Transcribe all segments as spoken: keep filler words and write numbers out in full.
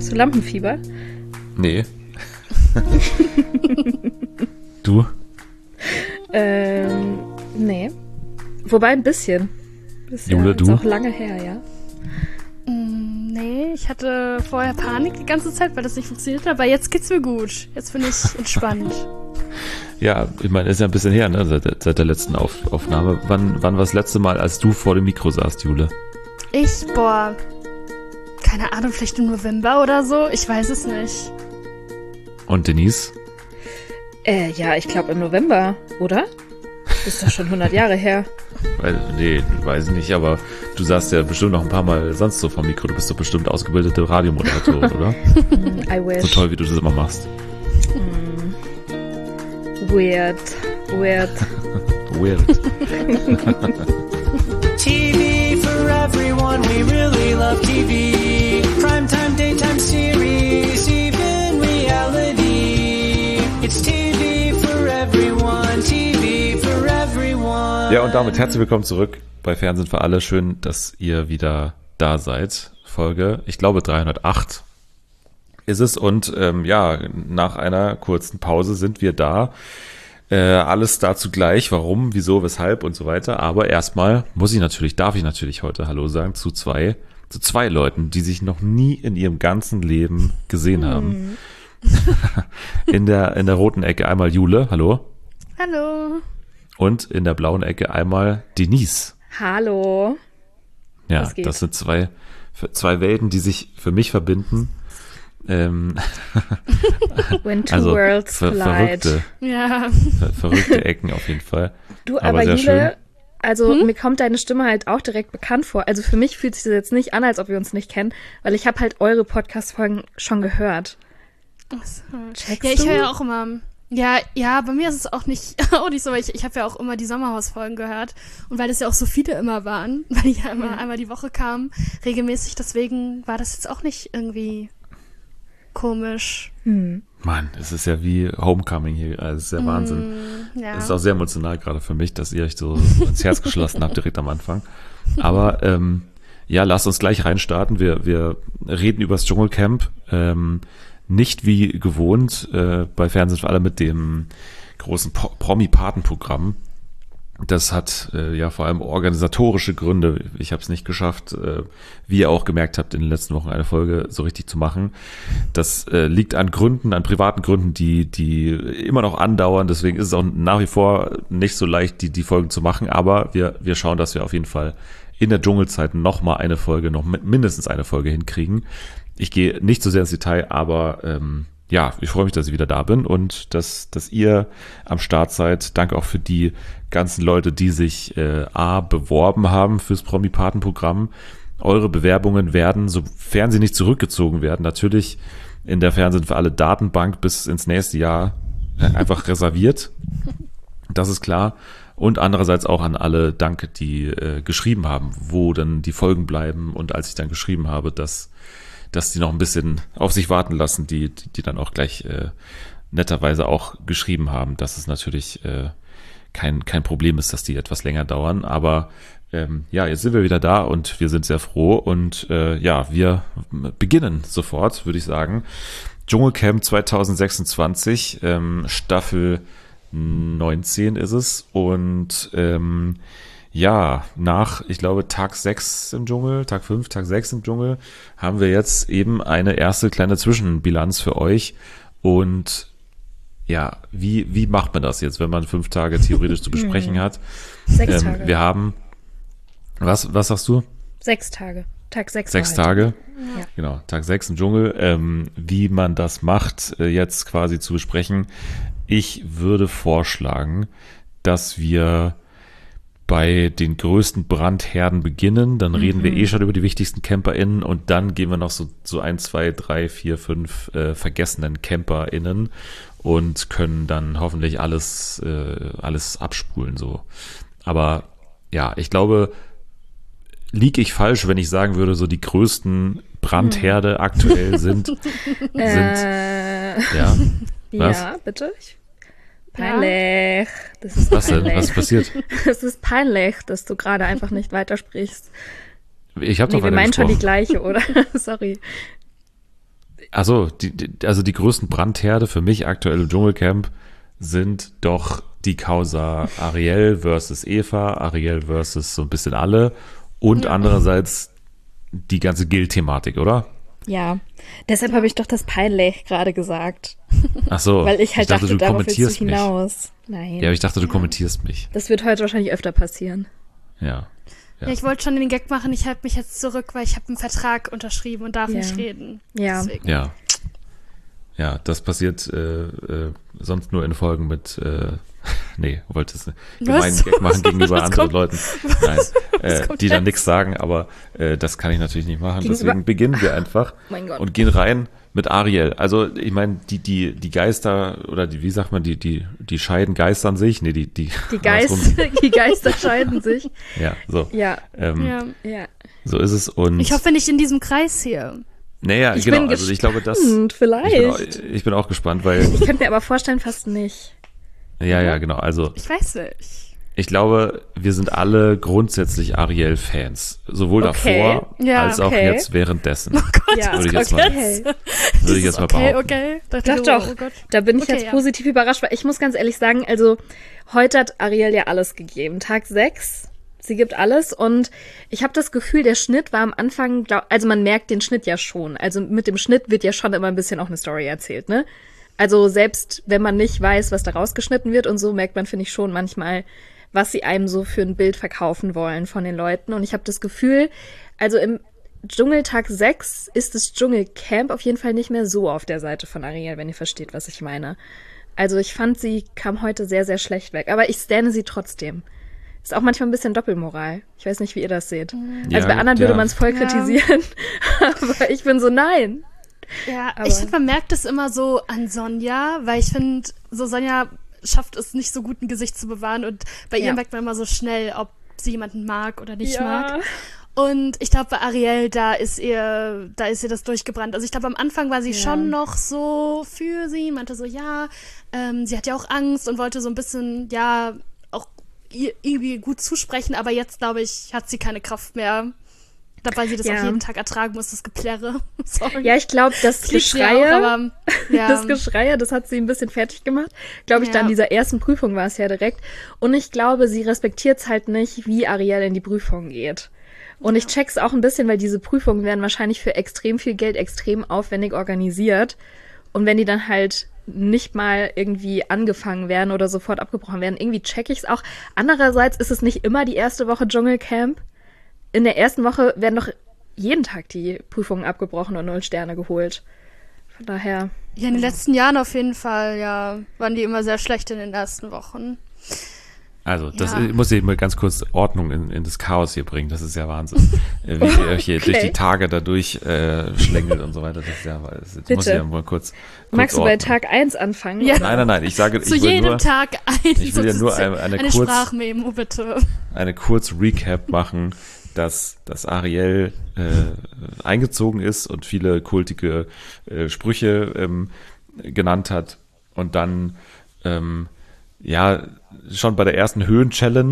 Hast du Lampenfieber? Nee. Du? Ähm, nee. Wobei ein bisschen. Ist Jule, ja du? Ist auch lange her, ja. Mm, nee, ich hatte vorher Panik die ganze Zeit, weil das nicht funktioniert hat, aber jetzt geht's mir gut. Jetzt bin ich entspannt. Ja, ich meine, ist ja ein bisschen her, ne, seit, seit der letzten Auf, Aufnahme. Wann, wann war das letzte Mal, als du vor dem Mikro saßt, Jule? Ich, boah, keine Ahnung, vielleicht im November oder so, ich weiß es nicht. Und Denise? Äh, ja, ich glaube im November, oder? Ist doch schon hundert Jahre her. Weil, nee, weiß ich nicht, aber du saßt ja bestimmt noch ein paar Mal sonst so vor dem Mikro. Du bist doch bestimmt ausgebildete Radiomoderatorin, oder? I wish. So toll, wie du das immer machst. Weird. Weird. Weird. T V for everyone, we really love T V. Primetime, daytime series, even reality. It's T V for everyone, T V for everyone. Ja, und damit herzlich willkommen zurück bei Fernsehen für alle. Schön, dass ihr wieder da seid. Folge, ich glaube dreihundertacht ist es. Und ähm, ja, nach einer kurzen Pause sind wir da. Äh, alles dazu gleich, warum, wieso, weshalb und so weiter. Aber erstmal muss ich natürlich, darf ich natürlich heute Hallo sagen zu zwei, zu zwei Leuten, die sich noch nie in ihrem ganzen Leben gesehen haben. in der in der roten Ecke einmal Jule, hallo. Hallo. Und in der blauen Ecke einmal Denise. Hallo. Ja, Was geht? das sind zwei zwei Welten, die sich für mich verbinden. Ähm, When two also worlds ver collide. verrückte, Ja. ver verrückte Ecken auf jeden Fall. Du, aber aber, sehr Jule, schön. also mir kommt deine Stimme halt auch direkt bekannt vor. Also für mich fühlt sich das jetzt nicht an, als ob wir uns nicht kennen, weil ich habe halt eure Podcast-Folgen schon gehört. Checkst Ja, ich du? höre ja auch immer. Ja, ja, bei mir ist es auch nicht, auch nicht so, weil ich, ich habe ja auch immer die Sommerhausfolgen gehört und weil das ja auch so viele immer waren, weil die ja immer Ja. einmal die Woche kamen, regelmäßig, deswegen war das jetzt auch nicht irgendwie komisch. Hm. Mann, es ist ja wie Homecoming hier, also es ist ja Wahnsinn. Mm, ja. Es ist auch sehr emotional gerade für mich, dass ihr euch so ins Herz geschlossen habt direkt am Anfang. Aber ähm, ja, lasst uns gleich reinstarten. Wir, wir reden über das Dschungelcamp. Ähm, nicht wie gewohnt äh, bei Fernsehen für alle mit dem großen Pro- Promi-Paten-Programm. Das hat äh, ja vor allem organisatorische Gründe. Ich habe es nicht geschafft, äh, wie ihr auch gemerkt habt, in den letzten Wochen eine Folge so richtig zu machen. Das äh, liegt an Gründen, an privaten Gründen, die die immer noch andauern. Deswegen ist es auch nach wie vor nicht so leicht, die die Folgen zu machen. Aber wir wir schauen, dass wir auf jeden Fall in der Dschungelzeit noch mal eine Folge, noch mindestens eine Folge hinkriegen. Ich gehe nicht so sehr ins Detail, aber ähm, ja, ich freue mich, dass ich wieder da bin und dass, dass ihr am Start seid. Danke auch für die ganzen Leute, die sich äh, A, beworben haben fürs Promi-Paten-Programm. Eure Bewerbungen werden, sofern sie nicht zurückgezogen werden, natürlich in der Fernsehen für alle Datenbank bis ins nächste Jahr äh, einfach reserviert. Das ist klar. Und andererseits auch an alle Danke, die äh, geschrieben haben, wo dann die Folgen bleiben. Und als ich dann geschrieben habe, dass dass die noch ein bisschen auf sich warten lassen, die die, die dann auch gleich äh, netterweise auch geschrieben haben, dass es natürlich äh, kein kein Problem ist, dass die etwas länger dauern. Aber ähm, ja, jetzt sind wir wieder da und wir sind sehr froh. Und äh, ja, wir beginnen sofort, würde ich sagen. Dschungelcamp zwanzig sechsundzwanzig, ähm, Staffel neunzehn ist es. Und ähm, ja, nach, ich glaube, Tag sechs im Dschungel, Tag fünf, Tag sechs im Dschungel, haben wir jetzt eben eine erste kleine Zwischenbilanz für euch. Und ja, wie, wie macht man das jetzt, wenn man fünf Tage theoretisch zu besprechen hat? Sechs Ähm, Tage. wir haben, was, was sagst du? Sechs Tage. Tag sechs. Sechs war heute. Tage. Ja. Genau, Tag sechs im Dschungel. Ähm, wie man das macht, äh, jetzt quasi zu besprechen. Ich würde vorschlagen, dass wir bei den größten Brandherden beginnen, dann reden wir eh schon über die wichtigsten CamperInnen und dann gehen wir noch so, so ein, zwei, drei, vier, fünf äh, vergessenen CamperInnen und können dann hoffentlich alles, äh, alles abspulen, so. Aber ja, ich glaube, liege ich falsch, wenn ich sagen würde, so die größten Brandherde aktuell sind, sind, Äh, ja, was? ja, bitte. Ich, peinlich. Das ist Was denn? peinlich. Was ist passiert? Es ist peinlich, dass du gerade einfach nicht weitersprichst. Ich habe Nee, doch wir weiter meinen schon die gesprochen. gleiche, oder? Sorry. Also die, die, also die größten Brandherde für mich aktuell im Dschungelcamp sind doch die Causa Ariel versus Eva, Ariel versus so ein bisschen alle und Ja. andererseits die ganze Gil-Thematik, oder? Ja, deshalb habe ich doch das peinlich gerade gesagt. Ach so, Weil ich halt dachte, dachte, du darauf willst du kommentierst mich. hinaus. Nein. Ja, aber ich dachte, du kommentierst mich. Das wird heute wahrscheinlich öfter passieren. Ja. Ja, ich wollte schon den Gag machen, ich halte mich jetzt zurück, weil ich habe einen Vertrag unterschrieben und darf Ja. nicht reden. Ja. Deswegen. Ja. Ja, das passiert äh, äh, sonst nur in Folgen mit, äh, nee, wolltest du gemeinen Was? Gag machen gegenüber Was anderen kommt- Leuten, Nein, äh, kommt die dann jetzt? nichts sagen, aber äh, das kann ich natürlich nicht machen. Gegenüber- Deswegen beginnen wir einfach Mein Gott. und gehen rein mit Ariel. Also ich meine, die die die Geister oder die wie sagt man die die die Scheiden geistern sich, nee die die Die, Geist, andersrum. die Geister scheiden sich. ja so Ja, ähm, Ja. ja. so ist es und Ich hoffe nicht in diesem Kreis hier. naja Ich genau bin also ich glaube das gespannt, vielleicht. ich bin, auch, ich bin auch gespannt, weil Ich könnte mir aber vorstellen, fast nicht. ja ja genau also Ich weiß nicht. ich glaube, wir sind alle grundsätzlich Ariel-Fans. Sowohl Okay. davor Ja, als auch okay. jetzt währenddessen. Ja, Würde ich jetzt okay. mal- Würde ich jetzt mal Okay, behaupten. okay. Dachte Doch, so, doch. Oh Gott. Da bin ich Okay, jetzt ja. positiv überrascht, weil ich muss ganz ehrlich sagen, also heute hat Ariel ja alles gegeben. Tag sechs, sie gibt alles und ich habe das Gefühl, der Schnitt war am Anfang, glaub, also man merkt den Schnitt ja schon. Also mit dem Schnitt wird ja schon immer ein bisschen auch eine Story erzählt, ne? Also selbst wenn man nicht weiß, was da rausgeschnitten wird und so, merkt man, finde ich, schon manchmal, was sie einem so für ein Bild verkaufen wollen von den Leuten. Und ich habe das Gefühl, also im Dschungeltag sechs ist das Dschungelcamp auf jeden Fall nicht mehr so auf der Seite von Ariel, wenn ihr versteht, was ich meine. Also ich fand, sie kam heute sehr, sehr schlecht weg. Aber ich stanne sie trotzdem. Ist auch manchmal ein bisschen Doppelmoral. Ich weiß nicht, wie ihr das seht. Ja, Also bei anderen würde ja. man es voll Ja. kritisieren. Aber ich bin so, nein. Ja, Aber- ich finde, man merkt es immer so an Sonja, weil ich finde, so Sonja schafft es nicht so gut, ein Gesicht zu bewahren und bei ihr Ja. merkt man immer so schnell, ob sie jemanden mag oder nicht Ja. mag. Und ich glaube, bei Ariel, da ist ihr, da ist ihr das durchgebrannt. Also ich glaube, am Anfang war sie Ja. schon noch so für sie, meinte so, ja, ähm, sie hat ja auch Angst und wollte so ein bisschen, ja, auch ihr irgendwie gut zusprechen, aber jetzt, glaube ich, hat sie keine Kraft mehr. Ich glaube, weil sie das Ja. auch jeden Tag ertragen muss, das Geplärre. Sorry. Ja, ich glaube, das Das liegt ihr Geschreie, auch, aber, ja. das Geschreie, das hat sie ein bisschen fertig gemacht. Glaube ich, Ja. dann dieser ersten Prüfung war es ja direkt. Und ich glaube, sie respektiert es halt nicht, wie Ariel in die Prüfung geht. Und ich check's auch ein bisschen, weil diese Prüfungen werden wahrscheinlich für extrem viel Geld extrem aufwendig organisiert. Und wenn die dann halt nicht mal irgendwie angefangen werden oder sofort abgebrochen werden, irgendwie check ich's auch. Andererseits ist es nicht immer die erste Woche Dschungelcamp. In der ersten Woche werden doch jeden Tag die Prüfungen abgebrochen und null Sterne geholt. Von daher, Ja, in den letzten Jahren auf jeden Fall, ja, waren die immer sehr schlecht in den ersten Wochen. Also, das Ja. ich muss ich mal ganz kurz Ordnung in, in das Chaos hier bringen. Das ist ja Wahnsinn. Äh, Wie ihr euch hier Okay. durch die Tage dadurch äh, schlängelt und so weiter. Das ist ja, das muss Bitte. ich ja mal kurz, kurz magst du bei ordnen. Tag eins anfangen? Ja. oder? Nein, nein, nein. Ich sage, Zu ich will jedem nur Tag ein. ich will ja nur sozusagen. eine- eine eine kurz- Sprachmemo, bitte. eine kurz Recap machen, dass, dass Ariel äh, eingezogen ist und viele kultige äh, Sprüche ähm, genannt hat und dann ähm, ja schon bei der ersten Höhen-Challenge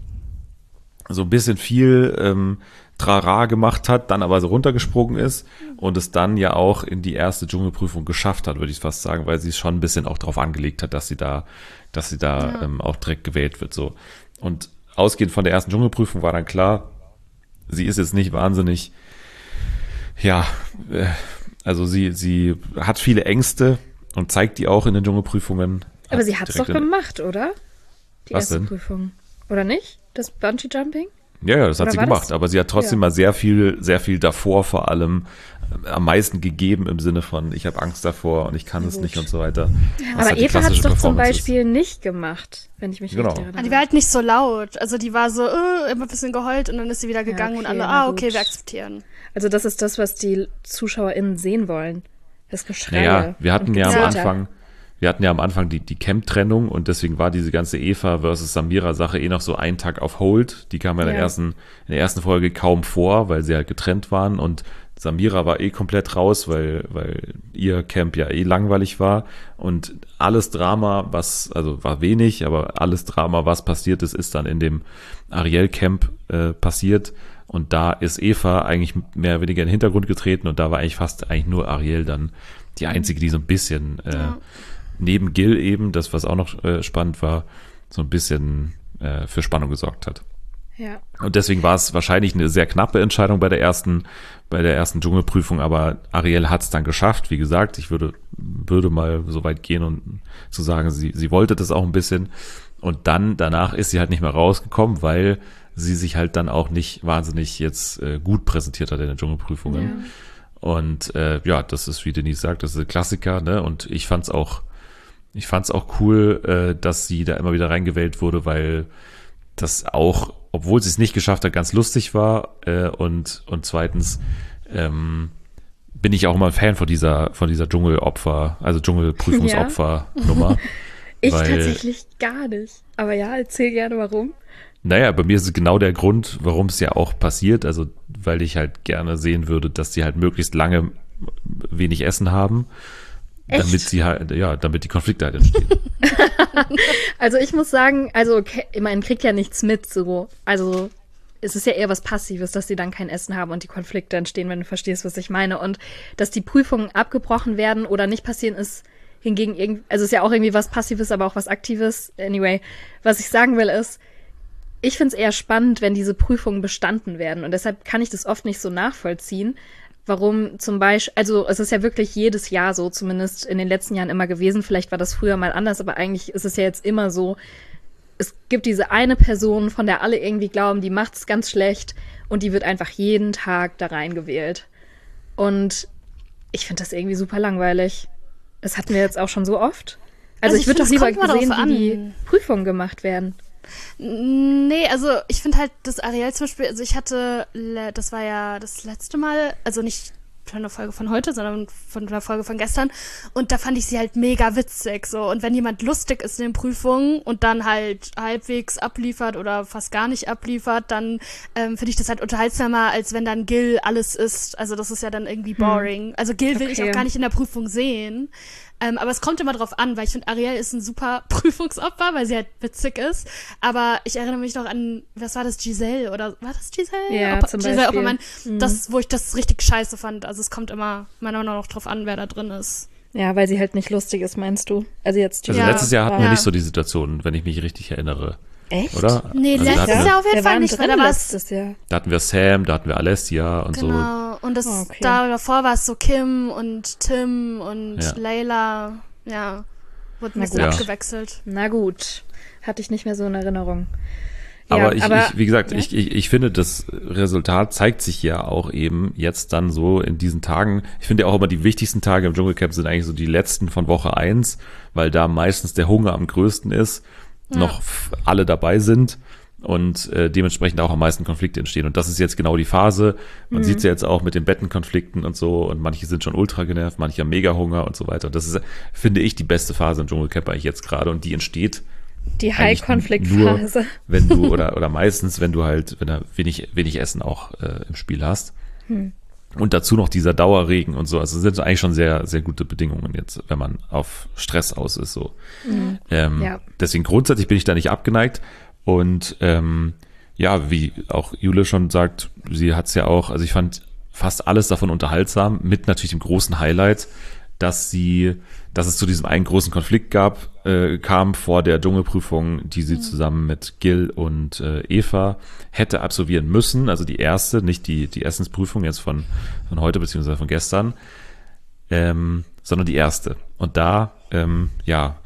so ein bisschen viel ähm, Trara gemacht hat, dann aber so runtergesprungen ist und es dann ja auch in die erste Dschungelprüfung geschafft hat, würde ich fast sagen, weil sie es schon ein bisschen auch darauf angelegt hat, dass sie da, dass sie da Ja. ähm, auch direkt gewählt wird. So. Und ausgehend von der ersten Dschungelprüfung war dann klar, sie ist jetzt nicht wahnsinnig, ja, äh, also sie, sie hat viele Ängste und zeigt die auch in den Dschungelprüfungen. Aber Hat sie hat's direkt doch in- gemacht, oder? Die Was erste denn? Prüfung. Oder nicht? Das Bungee-Jumping? Ja, ja, das hat Oder sie war gemacht, das- aber sie hat trotzdem Ja. mal sehr viel, sehr viel davor vor allem äh, am meisten gegeben im Sinne von, ich habe Angst davor und ich kann es Gut. nicht und so weiter. Was Aber halt die Eva hat's klassische doch zum Performance ist. Beispiel nicht gemacht, wenn ich mich Genau. richtig Ah, erinnere. die war halt nicht so laut. Also die war so, äh, immer ein bisschen geheult und dann ist sie wieder gegangen und okay, alle, na ah, okay, gut. wir akzeptieren. Also das ist das, was die ZuschauerInnen sehen wollen. Das Geschrei. Naja, wir hatten und ja am Gezeter. Anfang, wir hatten ja am Anfang die, die Camp-Trennung und deswegen war diese ganze Eva versus Samira-Sache eh noch so einen Tag auf Hold. Die kam ja in der Ja. ersten, in der ersten Folge kaum vor, weil sie halt getrennt waren und Samira war eh komplett raus, weil, weil ihr Camp ja eh langweilig war und alles Drama, was, also war wenig, aber alles Drama, was passiert ist, ist dann in dem Ariel-Camp äh, passiert Und da ist Eva eigentlich mehr oder weniger in den Hintergrund getreten und da war eigentlich fast eigentlich nur Ariel dann die einzige, die so ein bisschen äh, Ja. neben Gil eben, das was auch noch äh, spannend war, so ein bisschen äh, für Spannung gesorgt hat. Ja. Und deswegen war es wahrscheinlich eine sehr knappe Entscheidung bei der ersten, bei der ersten Dschungelprüfung, aber Ariel hat es dann geschafft. Wie gesagt, ich würde, würde mal so weit gehen und zu sagen, sie, sie wollte das auch ein bisschen. Und dann, danach ist sie halt nicht mehr rausgekommen, weil sie sich halt dann auch nicht wahnsinnig jetzt äh, gut präsentiert hat in den Dschungelprüfungen. Ja. Und äh, ja, das ist, wie Denise sagt, das ist ein Klassiker, ne? Und ich fand's auch, ich fand's auch cool, äh, dass sie da immer wieder reingewählt wurde, weil das auch, obwohl sie es nicht geschafft hat, ganz lustig war. Äh, und, und zweitens ähm, bin ich auch immer ein Fan von dieser, von dieser Dschungelopfer, also Dschungelprüfungsopfer-Nummer. Ich Weil- tatsächlich gar nicht. Aber ja, erzähl gerne warum. Naja, bei mir ist es genau der Grund, warum es ja auch passiert. Also, weil ich halt gerne sehen würde, dass die halt möglichst lange wenig Essen haben. Echt? Damit sie halt, ja, damit die Konflikte halt entstehen. Also ich muss sagen, also okay, man kriegt ja nichts mit, so. Also es ist ja eher was Passives, dass sie dann kein Essen haben und die Konflikte entstehen, wenn du verstehst, was ich meine. Und dass die Prüfungen abgebrochen werden oder nicht passieren, ist hingegen irgendwie, also ist ja auch irgendwie was Passives, aber auch was Aktives. Anyway, was ich sagen will ist, ich finde es eher spannend, wenn diese Prüfungen bestanden werden. Und deshalb kann ich das oft nicht so nachvollziehen, warum zum Beispiel, also es ist ja wirklich jedes Jahr so, zumindest in den letzten Jahren immer gewesen. Vielleicht war das früher mal anders, aber eigentlich ist es ja jetzt immer so, es gibt diese eine Person, von der alle irgendwie glauben, die macht's ganz schlecht und die wird einfach jeden Tag da reingewählt. Und ich finde das irgendwie super langweilig. Das hatten wir jetzt auch schon so oft. Also, Also ich ich würde doch find, es lieber kommt immer sehen, drauf wie die an. Prüfungen gemacht werden. Nee, also ich finde halt das Ariel zum Beispiel, also ich hatte, le- das war ja das letzte Mal, also nicht von der Folge von heute, sondern von der Folge von gestern und da fand ich sie halt mega witzig, so. Und wenn jemand lustig ist in den Prüfungen und dann halt halbwegs abliefert oder fast gar nicht abliefert, dann ähm, finde ich das halt unterhaltsamer, als wenn dann Gil alles ist. Also das ist ja dann irgendwie boring. Also Gil will ich Okay. auch gar nicht in der Prüfung sehen. Ähm, aber es kommt immer drauf an, weil ich finde, Ariel ist ein super Prüfungsopfer, weil sie halt witzig ist. Aber ich erinnere mich noch an, was war das, Giselle? Oder war das Giselle? Ja, Opper- zum Giselle Beispiel. Oppermann. Mhm. Das, wo ich das richtig scheiße fand. Also es kommt immer meiner Meinung nach noch drauf an, wer da drin ist. Ja, weil sie halt nicht lustig ist, meinst du? Also jetzt Also Ja. letztes Jahr hatten wir Ja. nicht so die Situation, wenn ich mich richtig erinnere. Echt? Oder? Nee, Also da letztes hatten wir, Jahr auf jeden Wer Fall war nicht, denn weil drin da war es letztes Jahr? da hatten wir Sam, da hatten wir Alessia und so. genau. Und das Oh, okay. da davor war es so Kim und Tim und Ja. Layla. Ja. Wurde ein Na bisschen gut. abgewechselt. Na gut, hatte ich nicht mehr so in Erinnerung. Aber, Ja, ich, ich, wie gesagt, ja. ich, ich, ich finde, das Resultat zeigt sich ja auch eben jetzt dann so in diesen Tagen. Ich finde ja auch immer, die wichtigsten Tage im Dschungelcamp sind eigentlich so die letzten von Woche eins, weil da meistens der Hunger am größten ist, Ja. noch f- alle dabei sind und äh, dementsprechend auch am meisten Konflikte entstehen. Und das ist jetzt genau die Phase. Man Mhm. sieht es ja jetzt auch mit den Bettenkonflikten und so und manche sind schon ultra genervt, manche haben mega Hunger und so weiter. Das ist, finde ich, die beste Phase im Dschungelcamp eigentlich jetzt gerade und die entsteht Die eigentlich High-Konflikt-Phase. nur, wenn du oder oder meistens, wenn du halt, wenn du wenig wenig Essen auch äh, im Spiel hast. Hm. Und dazu noch dieser Dauerregen und so. Also sind eigentlich schon sehr sehr gute Bedingungen jetzt, wenn man auf Stress aus ist so. Ähm, Ja. Deswegen grundsätzlich bin ich da nicht abgeneigt und ähm, ja, wie auch Jule schon sagt, sie hat's ja auch. Also ich fand fast alles davon unterhaltsam, mit natürlich dem großen Highlight, dass sie, dass es zu diesem einen großen Konflikt gab, äh, kam vor der Dschungelprüfung, die sie zusammen mit Gil und äh, Eva hätte absolvieren müssen, also die erste, nicht die die Essensprüfung jetzt von von heute beziehungsweise von gestern, ähm, sondern die erste. Und da, ähm, ja,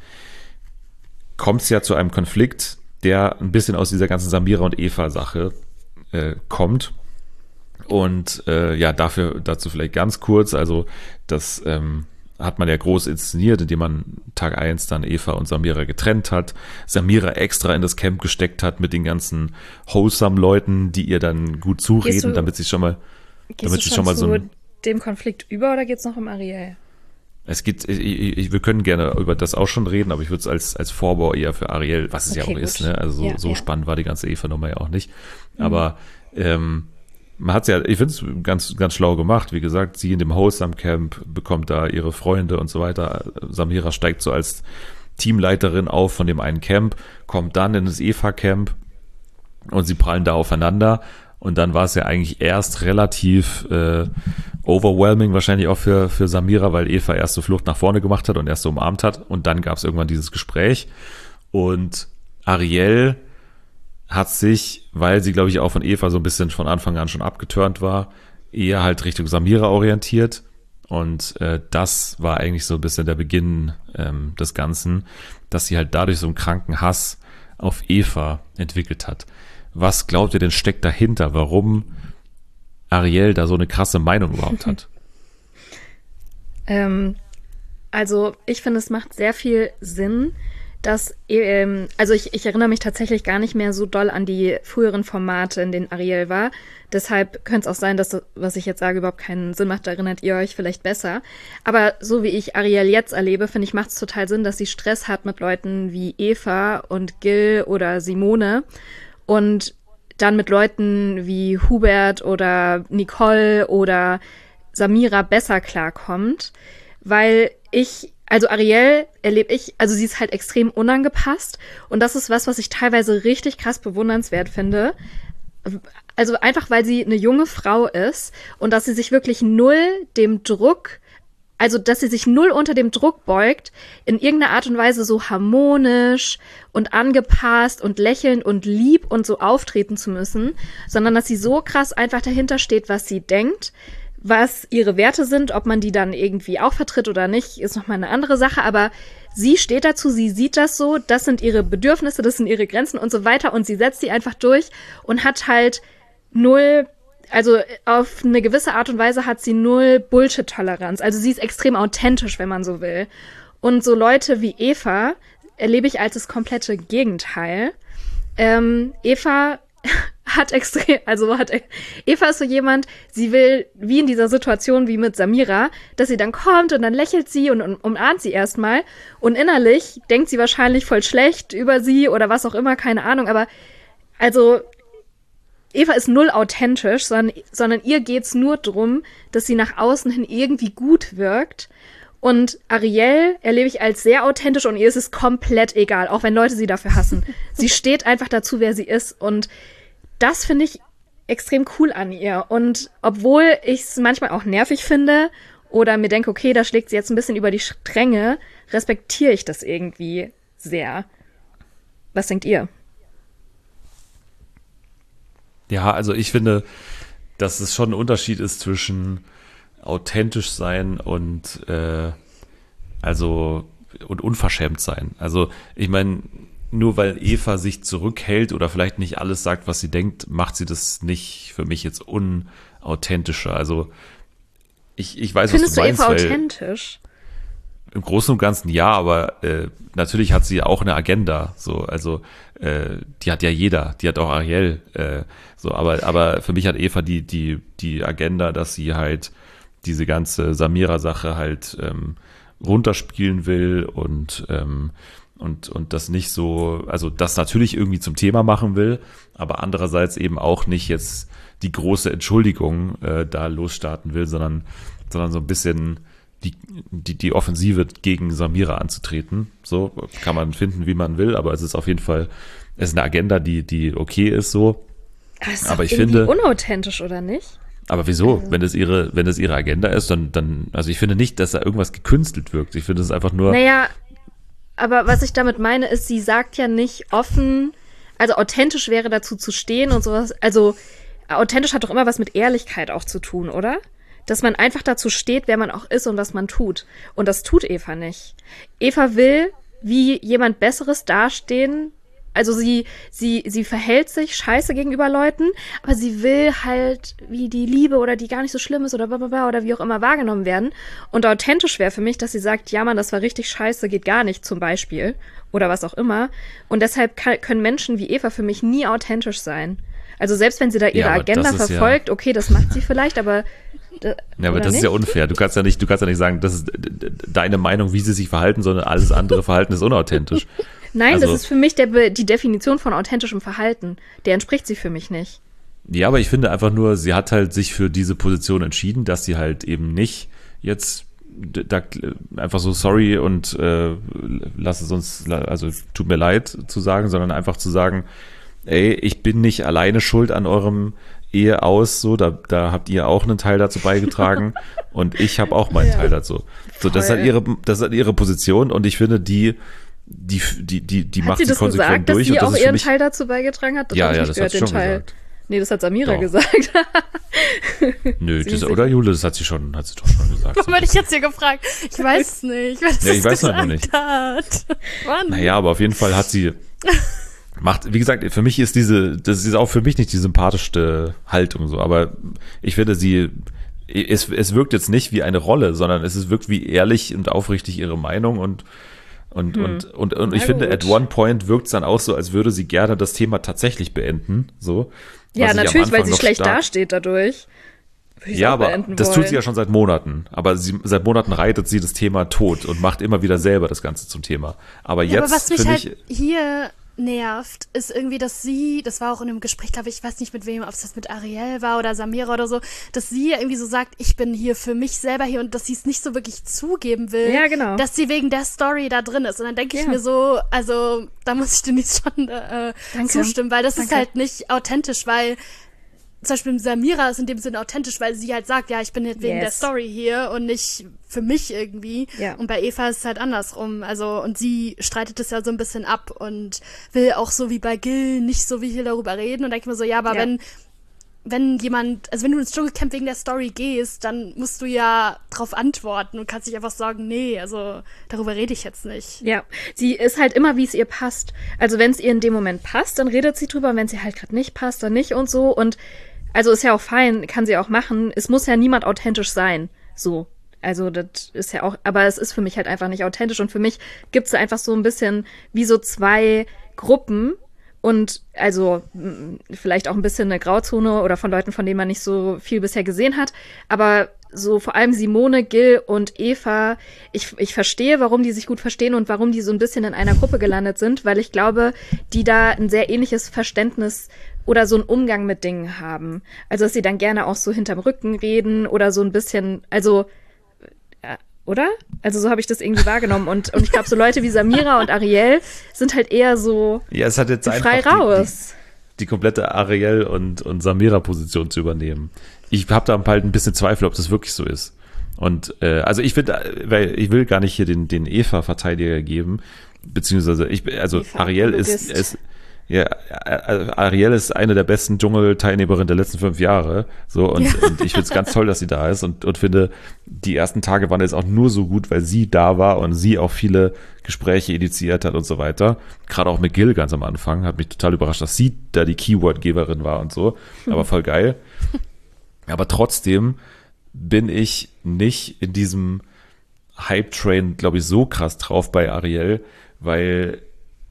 kommt es ja zu einem Konflikt, der ein bisschen aus dieser ganzen Samira und Eva-Sache äh, kommt. Und äh, ja, dafür dazu vielleicht ganz kurz, also das ähm, hat man ja groß inszeniert, indem man Tag eins dann Eva und Samira getrennt hat, Samira extra in das Camp gesteckt hat mit den ganzen wholesome Leuten, die ihr dann gut Gehst zureden, du- damit sie schon mal, Gehst damit du sie schon, schon mal zu so ein, dem Konflikt über oder geht's noch um Ariel? es geht, ich, ich, wir können gerne über das auch schon reden, aber ich würde es als, als Vorbau eher für Ariel, was es ja Okay, auch gut. ist, ne? Also so, Ja, so ja. spannend war die ganze Eva-Nummer ja auch nicht. Aber ähm, man hat's ja, ich finde es ganz, ganz schlau gemacht. Wie gesagt, sie in dem Wholesome Camp bekommt da ihre Freunde und so weiter. Samira steigt so als Teamleiterin auf von dem einen Camp, kommt dann in das Eva-Camp und sie prallen da aufeinander. Und dann war es ja eigentlich erst relativ äh, overwhelming, wahrscheinlich auch für, für Samira, weil Eva erst so Flucht nach vorne gemacht hat und erst so umarmt hat. Und dann gab es irgendwann dieses Gespräch. Und Ariel hat sich, weil sie, glaube ich, auch von Eva so ein bisschen von Anfang an schon abgeturnt war, eher halt Richtung Samira orientiert. Und äh, das war eigentlich so ein bisschen der Beginn ähm, des Ganzen, dass sie halt dadurch so einen kranken Hass auf Eva entwickelt hat. Was glaubt ihr denn steckt dahinter, warum Ariel da so eine krasse Meinung überhaupt hat? ähm, also ich finde, es macht sehr viel Sinn, dass, ähm, also ich, ich erinnere mich tatsächlich gar nicht mehr so doll an die früheren Formate, in denen Ariel war. Deshalb könnte es auch sein, dass das, was ich jetzt sage, überhaupt keinen Sinn macht. Da erinnert ihr euch vielleicht besser. Aber so wie ich Ariel jetzt erlebe, finde ich, macht es total Sinn, dass sie Stress hat mit Leuten wie Eva und Gil oder Simone und dann mit Leuten wie Hubert oder Nicole oder Samira besser klarkommt. Weil ich Also Ariel erlebe ich, also sie ist halt extrem unangepasst und das ist was, was ich teilweise richtig krass bewundernswert finde. Also einfach, weil sie eine junge Frau ist und dass sie sich wirklich null dem Druck, also dass sie sich null unter dem Druck beugt, in irgendeiner Art und Weise so harmonisch und angepasst und lächelnd und lieb und so auftreten zu müssen, sondern dass sie so krass einfach dahinter steht, was sie denkt, was ihre Werte sind, ob man die dann irgendwie auch vertritt oder nicht, ist nochmal eine andere Sache, aber sie steht dazu, sie sieht das so, das sind ihre Bedürfnisse, das sind ihre Grenzen und so weiter und sie setzt die einfach durch und hat halt null, also auf eine gewisse Art und Weise hat sie null Bullshit-Toleranz, also sie ist extrem authentisch, wenn man so will. Und so Leute wie Eva erlebe ich als das komplette Gegenteil. Ähm, Eva hat extrem, also hat, Eva ist so jemand, sie will, wie in dieser Situation wie mit Samira, dass sie dann kommt und dann lächelt sie und, und umarmt sie erstmal und innerlich denkt sie wahrscheinlich voll schlecht über sie oder was auch immer, keine Ahnung, aber also Eva ist null authentisch, sondern, sondern ihr geht's nur drum, dass sie nach außen hin irgendwie gut wirkt. Und Ariel erlebe ich als sehr authentisch und ihr ist es komplett egal, auch wenn Leute sie dafür hassen. Sie steht einfach dazu, wer sie ist und das finde ich extrem cool an ihr. Und obwohl ich es manchmal auch nervig finde oder mir denke, okay, da schlägt sie jetzt ein bisschen über die Stränge, respektiere ich das irgendwie sehr. Was denkt ihr? Ja, also ich finde, dass es schon ein Unterschied ist zwischen authentisch sein und äh, also und unverschämt sein. Also ich meine, nur weil Eva sich zurückhält oder vielleicht nicht alles sagt, was sie denkt, macht sie das nicht für mich jetzt unauthentischer. Also ich, ich weiß, Findest was du meinst. Findest du Eva authentisch? Im Großen und Ganzen ja, aber äh, natürlich hat sie auch eine Agenda. So, also äh, die hat ja jeder, die hat auch Ariel. Äh, so, aber aber für mich hat Eva die die die Agenda, dass sie halt diese ganze Samira-Sache halt ähm, runterspielen will und ähm, und und das nicht so, also das natürlich irgendwie zum Thema machen will, aber andererseits eben auch nicht jetzt die große Entschuldigung äh, da losstarten will, sondern sondern so ein bisschen die die die Offensive gegen Samira anzutreten. So kann man finden, wie man will, aber es ist auf jeden Fall, es ist eine Agenda, die die okay ist so. Aber, ist aber doch ich finde unauthentisch, oder nicht? Aber wieso? Wenn das ihre, wenn das ihre Agenda ist, dann, dann, also ich finde nicht, dass da irgendwas gekünstelt wirkt. Ich finde es einfach nur. Naja, aber was ich damit meine, ist, sie sagt ja nicht offen, also authentisch wäre dazu zu stehen und sowas. Also authentisch hat doch immer was mit Ehrlichkeit auch zu tun, oder? Dass man einfach dazu steht, wer man auch ist und was man tut. Und das tut Eva nicht. Eva will wie jemand Besseres dastehen. Also sie, sie, sie verhält sich scheiße gegenüber Leuten, aber sie will halt wie die Liebe oder die gar nicht so schlimm ist oder blablabla oder wie auch immer wahrgenommen werden. Und authentisch wäre für mich, dass sie sagt, ja Mann, das war richtig scheiße, geht gar nicht zum Beispiel oder was auch immer. Und deshalb kann, können Menschen wie Eva für mich nie authentisch sein. Also selbst wenn sie da ihre Ja, aber Agenda das ist verfolgt, ja- okay, das macht sie vielleicht, aber da, Ja, aber oder das ist nicht? ja unfair. Du kannst ja nicht, du kannst ja nicht sagen, das ist d- d- deine Meinung, wie sie sich verhalten, sondern alles andere Verhalten ist unauthentisch. Nein, Also- das ist für mich der, Be- die Definition von authentischem Verhalten. Der entspricht sie für mich nicht. Ja, aber ich finde einfach nur, sie hat halt sich für diese Position entschieden, dass sie halt eben nicht jetzt d- da einfach so sorry und äh, lass es uns, also tut mir leid zu sagen, sondern einfach zu sagen, ey, ich bin nicht alleine schuld an eurem Ehe aus, so, da, da habt ihr auch einen Teil dazu beigetragen und ich habe auch meinen Ja. Teil dazu. So, das ist halt ihre, das ist halt ihre Position und ich finde, die, die, die, die, die Hat macht sie die das konsequent gesagt, dass durch sie und das auch ist für ihren mich, Teil dazu beigetragen hat? Das ja, hab ich ja, nicht das gehört, hat sie den schon Teil. gesagt. Nee, das hat Samira Doch. gesagt. Nö, Sie das, ist oder Jule, das hat sie schon, hat sie doch schon gesagt. Warum werde ich jetzt hier gefragt? Ich weiß nicht. Wer das Ja, ich weiß noch gesagt nicht. Hat. Mann. Naja, aber auf jeden Fall hat sie, macht, wie gesagt, für mich ist diese, das ist auch für mich nicht die sympathischste Haltung so, aber ich finde sie, es, es wirkt jetzt nicht wie eine Rolle, sondern es ist, wirkt wie ehrlich und aufrichtig ihre Meinung und und, Hm. und, und, und Na ich finde, gut. at one point wirkt es dann auch so, als würde sie gerne das Thema tatsächlich beenden, so. Ja, was ich am natürlich, weil Anfang sie noch schlecht stark- dasteht dadurch. Würde ich Ja, auch aber beenden das wollen. tut sie ja schon seit Monaten. Aber sie, seit Monaten reitet sie das Thema tot und macht immer wieder selber das Ganze zum Thema. Aber Ja, aber jetzt was mich finde halt ich, hier nervt, ist irgendwie, dass sie, das war auch in einem Gespräch, glaube ich, ich weiß nicht mit wem, ob es das mit Ariel war oder Samira oder so, dass sie irgendwie so sagt, ich bin hier für mich selber hier und dass sie es nicht so wirklich zugeben will, Ja, genau. dass sie wegen der Story da drin ist. Und dann denke ich Ja. mir so, also da muss ich dir nicht schon äh, Danke. zustimmen, weil das ist Danke. halt nicht authentisch, weil zum Beispiel Samira ist in dem Sinne authentisch, weil sie halt sagt, ja, ich bin jetzt wegen Yes. der Story hier und nicht für mich irgendwie. Ja. Und bei Eva ist es halt andersrum. Also, und sie streitet es ja so ein bisschen ab und will auch so wie bei Gil nicht so wie viel darüber reden. Und denke ich mir so, ja, aber Ja. wenn, wenn jemand, also wenn du ins Dschungelcamp wegen der Story gehst, dann musst du ja drauf antworten und kannst nicht einfach sagen, nee, also darüber rede ich jetzt nicht. Ja, sie ist halt immer, wie es ihr passt. Also wenn es ihr in dem Moment passt, dann redet sie drüber. Und wenn es ihr halt gerade nicht passt, dann nicht und so. Und also ist ja auch fein, kann sie auch machen. Es muss ja niemand authentisch sein. So. Also das ist ja auch, aber es ist für mich halt einfach nicht authentisch. Und für mich gibt es einfach so ein bisschen wie so zwei Gruppen. Und also m, vielleicht auch ein bisschen eine Grauzone oder von Leuten, von denen man nicht so viel bisher gesehen hat. Aber so vor allem Simone, Gil und Eva, ich, ich verstehe, warum die sich gut verstehen und warum die so ein bisschen in einer Gruppe gelandet sind, weil ich glaube, die da ein sehr ähnliches Verständnis oder so einen Umgang mit Dingen haben. Also dass sie dann gerne auch so hinterm Rücken reden oder so ein bisschen, also äh, oder? Also so habe ich das irgendwie wahrgenommen. Und, und ich glaube, so Leute wie Samira und Ariel sind halt eher so ja, es hat jetzt frei einfach raus. Die, die, die komplette Ariel und, und Samira-Position zu übernehmen. Ich habe da halt ein bisschen Zweifel, ob das wirklich so ist. Und äh, also ich finde, weil ich will gar nicht hier den, den Eva-Verteidiger geben, beziehungsweise ich, also Eva, Ariel ist, Apologist. ist ja, äh, Ariel ist eine der besten Dschungelteilnehmerinnen der letzten fünf Jahre. So, und, Ja. und ich finde es ganz toll, dass sie da ist und, und finde, die ersten Tage waren jetzt auch nur so gut, weil sie da war und sie auch viele Gespräche initiiert hat und so weiter. Gerade auch mit Gil ganz am Anfang. Hat mich total überrascht, dass sie da die Keywordgeberin war und so. Aber voll geil. Aber trotzdem bin ich nicht in diesem Hype-Train, glaube ich, so krass drauf bei Ariel, weil,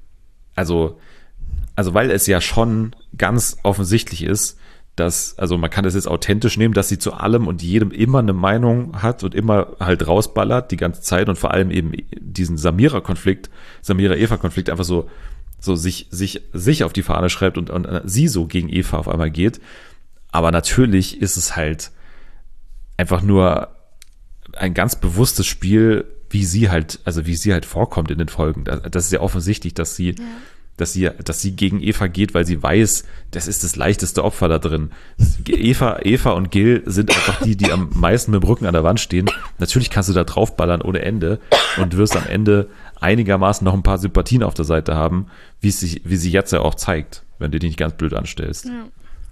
also, also weil es ja schon ganz offensichtlich ist, dass, also man kann das jetzt authentisch nehmen, dass sie zu allem und jedem immer eine Meinung hat und immer halt rausballert die ganze Zeit und vor allem eben diesen Samira-Konflikt, Samira-Eva-Konflikt einfach so, so sich, sich, sich auf die Fahne schreibt und, und sie so gegen Eva auf einmal geht. Aber natürlich ist es halt einfach nur ein ganz bewusstes Spiel, wie sie halt, also wie sie halt vorkommt in den Folgen. Das ist ja offensichtlich, dass sie, ja. dass sie, dass sie gegen Eva geht, weil sie weiß, das ist das leichteste Opfer da drin. Eva, Eva und Gil sind einfach die, die am meisten mit dem Rücken an der Wand stehen. Natürlich kannst du da draufballern ohne Ende und wirst am Ende einigermaßen noch ein paar Sympathien auf der Seite haben, wie es sich, wie sie jetzt ja auch zeigt, wenn du dich nicht ganz blöd anstellst. Ja.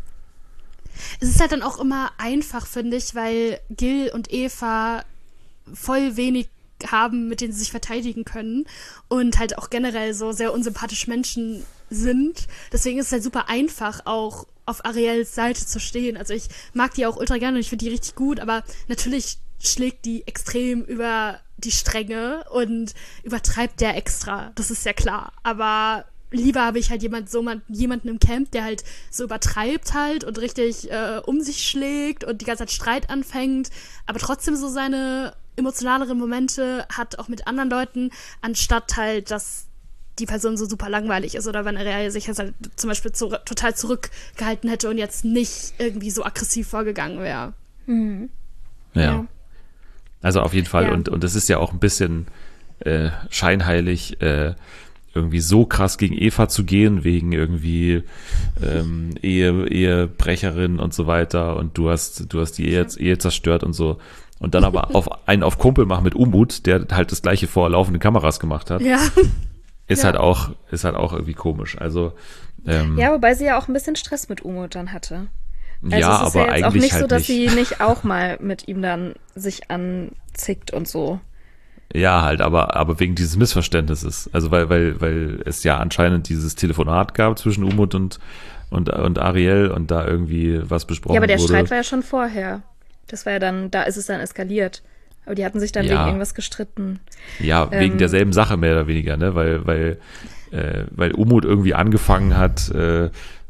Es ist halt dann auch immer einfach, finde ich, weil Gil und Eva voll wenig haben, mit denen sie sich verteidigen können und halt auch generell so sehr unsympathische Menschen sind. Deswegen ist es halt super einfach, auch auf Ariels Seite zu stehen. Also ich mag die auch ultra gerne und ich finde die richtig gut, aber natürlich schlägt die extrem über die Stränge und übertreibt der extra. Das ist ja klar. Aber lieber habe ich halt jemand, so man, jemanden im Camp, der halt so übertreibt halt und richtig äh, um sich schlägt und die ganze Zeit Streit anfängt, aber trotzdem so seine emotionaleren Momente hat, auch mit anderen Leuten, anstatt halt, dass die Person so super langweilig ist oder wenn er sich halt zum Beispiel zu, total zurückgehalten hätte und jetzt nicht irgendwie so aggressiv vorgegangen wäre. Mhm. Ja. Ja. Also auf jeden Fall Ja. und, und es ist ja auch ein bisschen äh, scheinheilig, äh, irgendwie so krass gegen Eva zu gehen, wegen irgendwie ähm, Ehe, Ehebrecherin und so weiter und du hast, du hast die Ehe, Ehe zerstört und so. Und dann aber auf einen auf Kumpel machen mit Umut, der halt das gleiche vor laufenden Kameras gemacht hat, Ja. ist Ja. halt auch, ist halt auch irgendwie komisch. Also ähm, Ja, wobei sie ja auch ein bisschen Stress mit Umut dann hatte. Also ja, es ist aber ja jetzt eigentlich auch nicht halt so, dass nicht. sie nicht auch mal mit ihm dann sich anzickt und so. Ja, halt, aber, aber wegen dieses Missverständnisses. Also weil, weil, weil es ja anscheinend dieses Telefonat gab zwischen Umut und, und, und Ariel und da irgendwie was besprochen Ja, aber der wurde. Streit war ja schon vorher. Das war ja dann, da ist es dann eskaliert. Aber die hatten sich dann Ja. wegen irgendwas gestritten. Ja, wegen Ähm, derselben Sache mehr oder weniger, ne? Weil, weil, äh, weil Umut irgendwie angefangen hat, äh,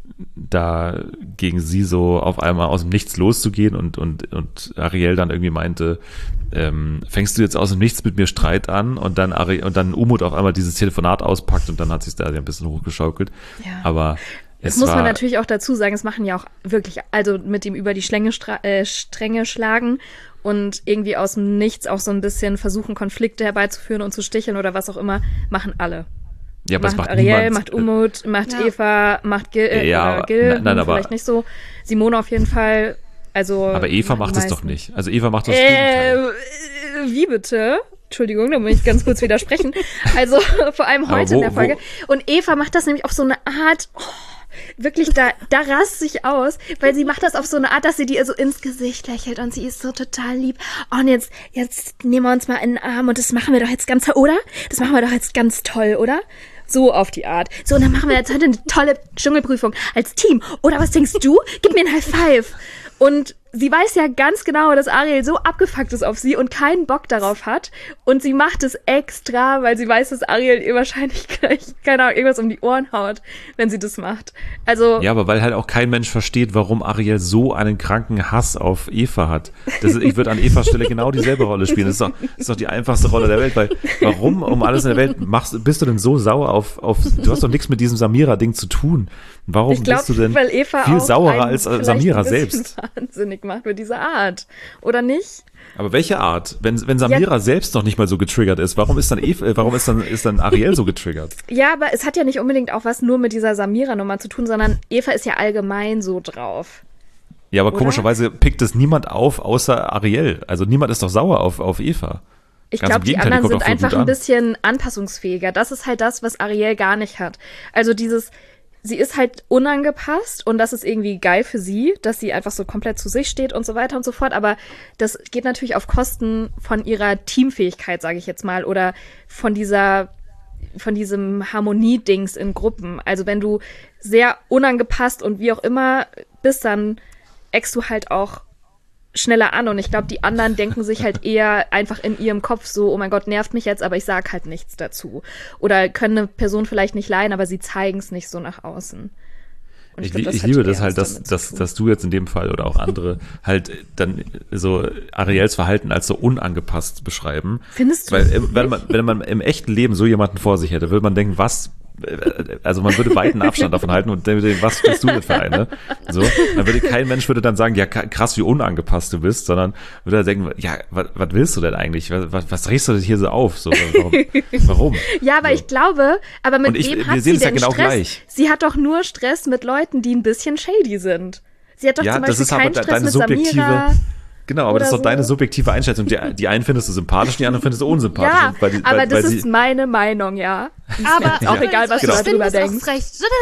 da gegen sie so auf einmal aus dem Nichts loszugehen und, und, und Ariel dann irgendwie meinte, ähm, fängst du jetzt aus dem Nichts mit mir Streit an und dann Ari und dann Umut auf einmal dieses Telefonat auspackt und dann hat sich da ein bisschen hochgeschaukelt. Ja. Aber Das es muss war, man natürlich auch dazu sagen, es machen ja auch wirklich, also mit dem über die Schlänge stra- äh, Stränge schlagen und irgendwie aus dem Nichts auch so ein bisschen versuchen, Konflikte herbeizuführen und zu sticheln oder was auch immer, machen alle. ja, aber es macht macht Ariel, niemand, macht Umut, macht Ja. Eva, macht Gil, äh, Ja, oder Gil, nein, nein, hm, aber- vielleicht nicht so. Simone auf jeden Fall, also. aber Eva die macht es doch meisten. nicht. Also Eva macht das Äh, Gegenteil. äh, wie bitte? Entschuldigung, da muss ich ganz kurz widersprechen. Also vor allem Aber heute wo- in der Folge. wo- Und Eva macht das nämlich auf so eine Art, oh, wirklich, da, da rast sich aus, weil sie macht das auf so eine Art, dass sie dir so ins Gesicht lächelt und sie ist so total lieb. Oh, und jetzt, jetzt nehmen wir uns mal in den Arm und das machen wir doch jetzt ganz toll, oder? Das machen wir doch jetzt ganz toll, oder? So auf die Art. So, und dann machen wir jetzt heute eine tolle Dschungelprüfung als Team. Oder was denkst du? Gib mir ein High Five. Und sie weiß ja ganz genau, dass Ariel so abgefuckt ist auf sie und keinen Bock darauf hat. Und sie macht es extra, weil sie weiß, dass Ariel ihr wahrscheinlich gleich, keine Ahnung, irgendwas um die Ohren haut, wenn sie das macht. Also, Ja, aber weil halt auch kein Mensch versteht, warum Ariel so einen kranken Hass auf Eva hat. Das ist, ich würde an Evas Stelle genau dieselbe Rolle spielen. Das ist doch, das ist doch die einfachste Rolle der Welt, weil warum um alles in der Welt machst, bist du denn so sauer auf, auf du hast doch nichts mit diesem Samira-Ding zu tun. Warum ich glaube, bist du denn weil Eva viel auch saurer einen als äh, vielleicht Samira ein bisschen selbst? wahnsinnig macht mit dieser Art. Oder nicht? Aber welche Art? Wenn, wenn Samira selbst noch nicht mal so getriggert ist, warum ist dann Eva, äh, warum ist dann, ist dann Ariel so getriggert? Ja, aber es hat ja nicht unbedingt auch was nur mit dieser Samira-Nummer zu tun, sondern Eva ist ja allgemein so drauf. Ja, aber Oder? komischerweise pickt es niemand auf, außer Ariel. Also niemand ist doch sauer auf, auf Eva. Ich Ganz im glaube, die Gegenteil, die anderen kommt sind auch voll einfach gut ein an. bisschen anpassungsfähiger. Das ist halt das, was Ariel gar nicht hat. Also dieses, sie ist halt unangepasst und das ist irgendwie geil für sie, dass sie einfach so komplett zu sich steht und so weiter und so fort. Aber das geht natürlich auf Kosten von ihrer Teamfähigkeit, sage ich jetzt mal, oder von dieser, von diesem Harmoniedings in Gruppen. Also wenn du sehr unangepasst und wie auch immer bist, dann eckst du halt auch schneller an und ich glaube, die anderen denken sich halt eher einfach in ihrem Kopf so, oh mein Gott, nervt mich jetzt, aber ich sag halt nichts dazu. Oder können eine Person vielleicht nicht leiden, aber sie zeigen es nicht so nach außen. Und Ich, glaub, li- ich hat liebe eher das halt, was dass, damit zu dass, tun. dass du jetzt in dem Fall oder auch andere halt dann so Ariels Verhalten als so unangepasst beschreiben. Findest du? Weil äh, wenn man, wenn man im echten Leben so jemanden vor sich hätte, würde man denken, was, äh, also man würde weiten Abstand davon halten und denken, was bist du denn für eine? So, dann würde kein Mensch würde dann sagen, ja krass, wie unangepasst du bist, sondern würde er denken, ja, was, was willst du denn eigentlich? Was, was, was drehst du denn hier so auf? So, warum? warum? Ja, aber so. ich glaube, aber mit Und ich- wem wir hat sehen sie es ja denn genau Stress? gleich. Sie hat doch nur Stress mit Leuten, die ein bisschen shady sind. Sie hat doch Ja, zum das Beispiel ist aber keinen de- Stress deine mit subjektive, Samira. genau, aber das ist oder doch deine so. subjektive Einschätzung. Die, die einen findest du sympathisch, die anderen findest du unsympathisch. Ja, Und weil die, aber weil, das weil ist sie, meine Meinung, ja. Aber Ist auch egal, was ich du finde darüber es denkst. auch frech.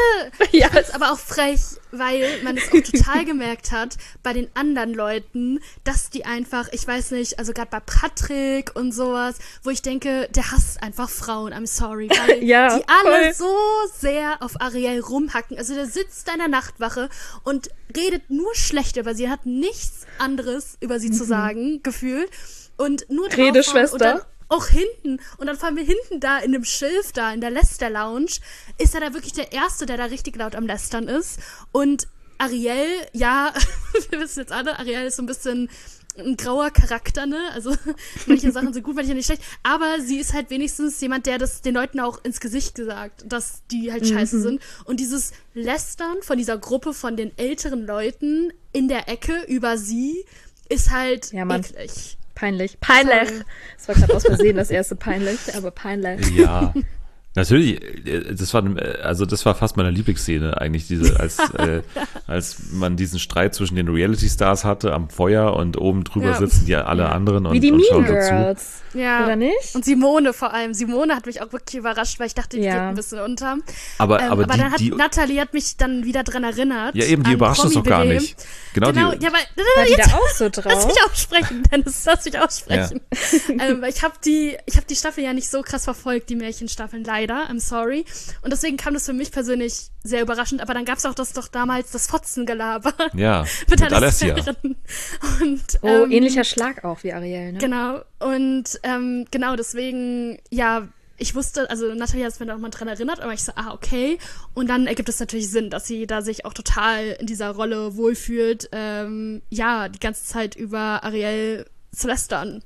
Ja. Ich finde es aber auch frech, weil man es auch total gemerkt hat bei den anderen Leuten, dass die einfach, ich weiß nicht, also gerade bei Patrick und sowas, wo ich denke, der hasst einfach Frauen, I'm sorry, weil Ja, die alle voll. so sehr auf Ariel rumhacken. Also der sitzt da in der Nachtwache und redet nur schlecht über sie, hat nichts anderes über sie zu sagen, gefühlt. Und nur draufhauen Redeschwester. und dann auch hinten, und dann fahren wir hinten da in dem Schilf da, in der Lester Lounge, ist er da wirklich der Erste, der da richtig laut am Lästern ist. Und Ariel, ja, wir wissen jetzt alle, Ariel ist so ein bisschen ein grauer Charakter, ne? Also manche Sachen sind gut, manche nicht schlecht. Aber sie ist halt wenigstens jemand, der das den Leuten auch ins Gesicht gesagt, dass die halt scheiße sind. Und dieses Lästern von dieser Gruppe von den älteren Leuten in der Ecke über sie ist halt Ja, Mann. eklig. Peinlich. Peinlich. Sorry. Das war gerade aus Versehen das erste peinlich, aber peinlich. ja, Natürlich, äh, das war, äh, also das war fast meine Lieblingsszene eigentlich, diese, als, äh, als man diesen Streit zwischen den Reality-Stars hatte am Feuer und oben drüber Ja. sitzen die alle anderen und, Wie die und Mean schauen dazu. Girls. Ja. Oder nicht? Und Simone vor allem. Simone hat mich auch wirklich überrascht, weil ich dachte, die Ja. geht ein bisschen unter. Aber, Ähm, aber, aber die, dann hat die, Nathalie hat mich dann wieder dran erinnert. ja eben, die an überrascht uns doch gar Promi-B W. nicht. Genau, Genau, die, ja, weil, War die jetzt da auch so lass drauf? mich aussprechen, Dennis, lass mich aussprechen. ähm, weil ich habe die, ich habe die Staffel ja nicht so krass verfolgt, die Märchenstaffeln leider, I'm sorry. Und deswegen kam das für mich persönlich sehr überraschend, aber dann gab's auch das doch damals das Fotzengelaber ja, mit mit Alessia. Alessia. Und, Oh, ähm, ähnlicher Schlag auch wie Ariel, ne? Genau, und ähm, genau deswegen, ja, ich wusste, also Nathalie hat es mir da auch mal dran erinnert, aber ich so, ah, okay. Und dann ergibt es natürlich Sinn, dass sie da sich auch total in dieser Rolle wohlfühlt, ähm, ja, die ganze Zeit über Ariel zu lästern.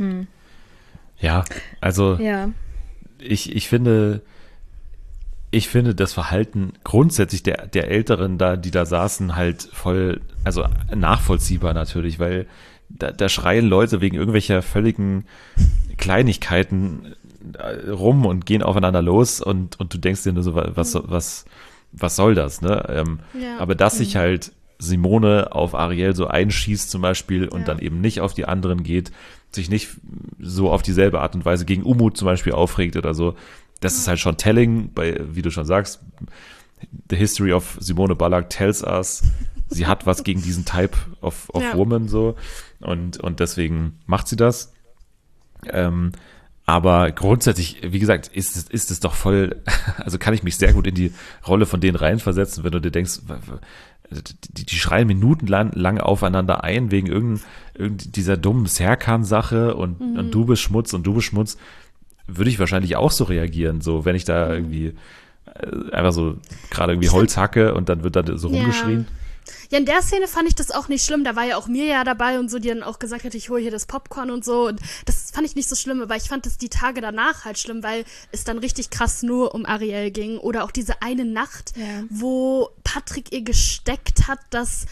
Ja, also Ja. ich, ich finde, ich finde das Verhalten grundsätzlich der, der Älteren da, die da saßen, halt voll, also nachvollziehbar natürlich, weil da, da schreien Leute wegen irgendwelcher völligen Kleinigkeiten äh, rum und gehen aufeinander los und, und du denkst dir nur so, was, was, was soll das, ne? Ähm, Ja. aber dass sich halt Simone auf Ariel so einschießt zum Beispiel und Ja. dann eben nicht auf die anderen geht, sich nicht so auf dieselbe Art und Weise gegen Umut zum Beispiel aufregt oder so, das ist halt schon telling, bei, wie du schon sagst, the history of Simone Ballack tells us, sie hat was gegen diesen Type of, of Ja. Woman so und, und deswegen macht sie das. Ähm, aber grundsätzlich, wie gesagt, ist es, ist es doch voll, also kann ich mich sehr gut in die Rolle von denen reinversetzen, wenn du dir denkst, die, die schreien minutenlang lang aufeinander ein wegen irgendein, irgend dieser dummen Serkan-Sache und, Mhm. und du bist Schmutz und du bist Schmutz, würde ich wahrscheinlich auch so reagieren, so wenn ich da irgendwie äh, einfach so gerade irgendwie Holz hacke und dann wird da so Ja. rumgeschrien. Ja, in der Szene fand ich das auch nicht schlimm. Da war ja auch Mirja dabei und so, die dann auch gesagt hat, ich hole hier das Popcorn und so. Und das fand ich nicht so schlimm, aber ich fand das die Tage danach halt schlimm, weil es dann richtig krass nur um Ariel ging. Oder auch diese eine Nacht, Ja. wo Patrick ihr gesteckt hat, dass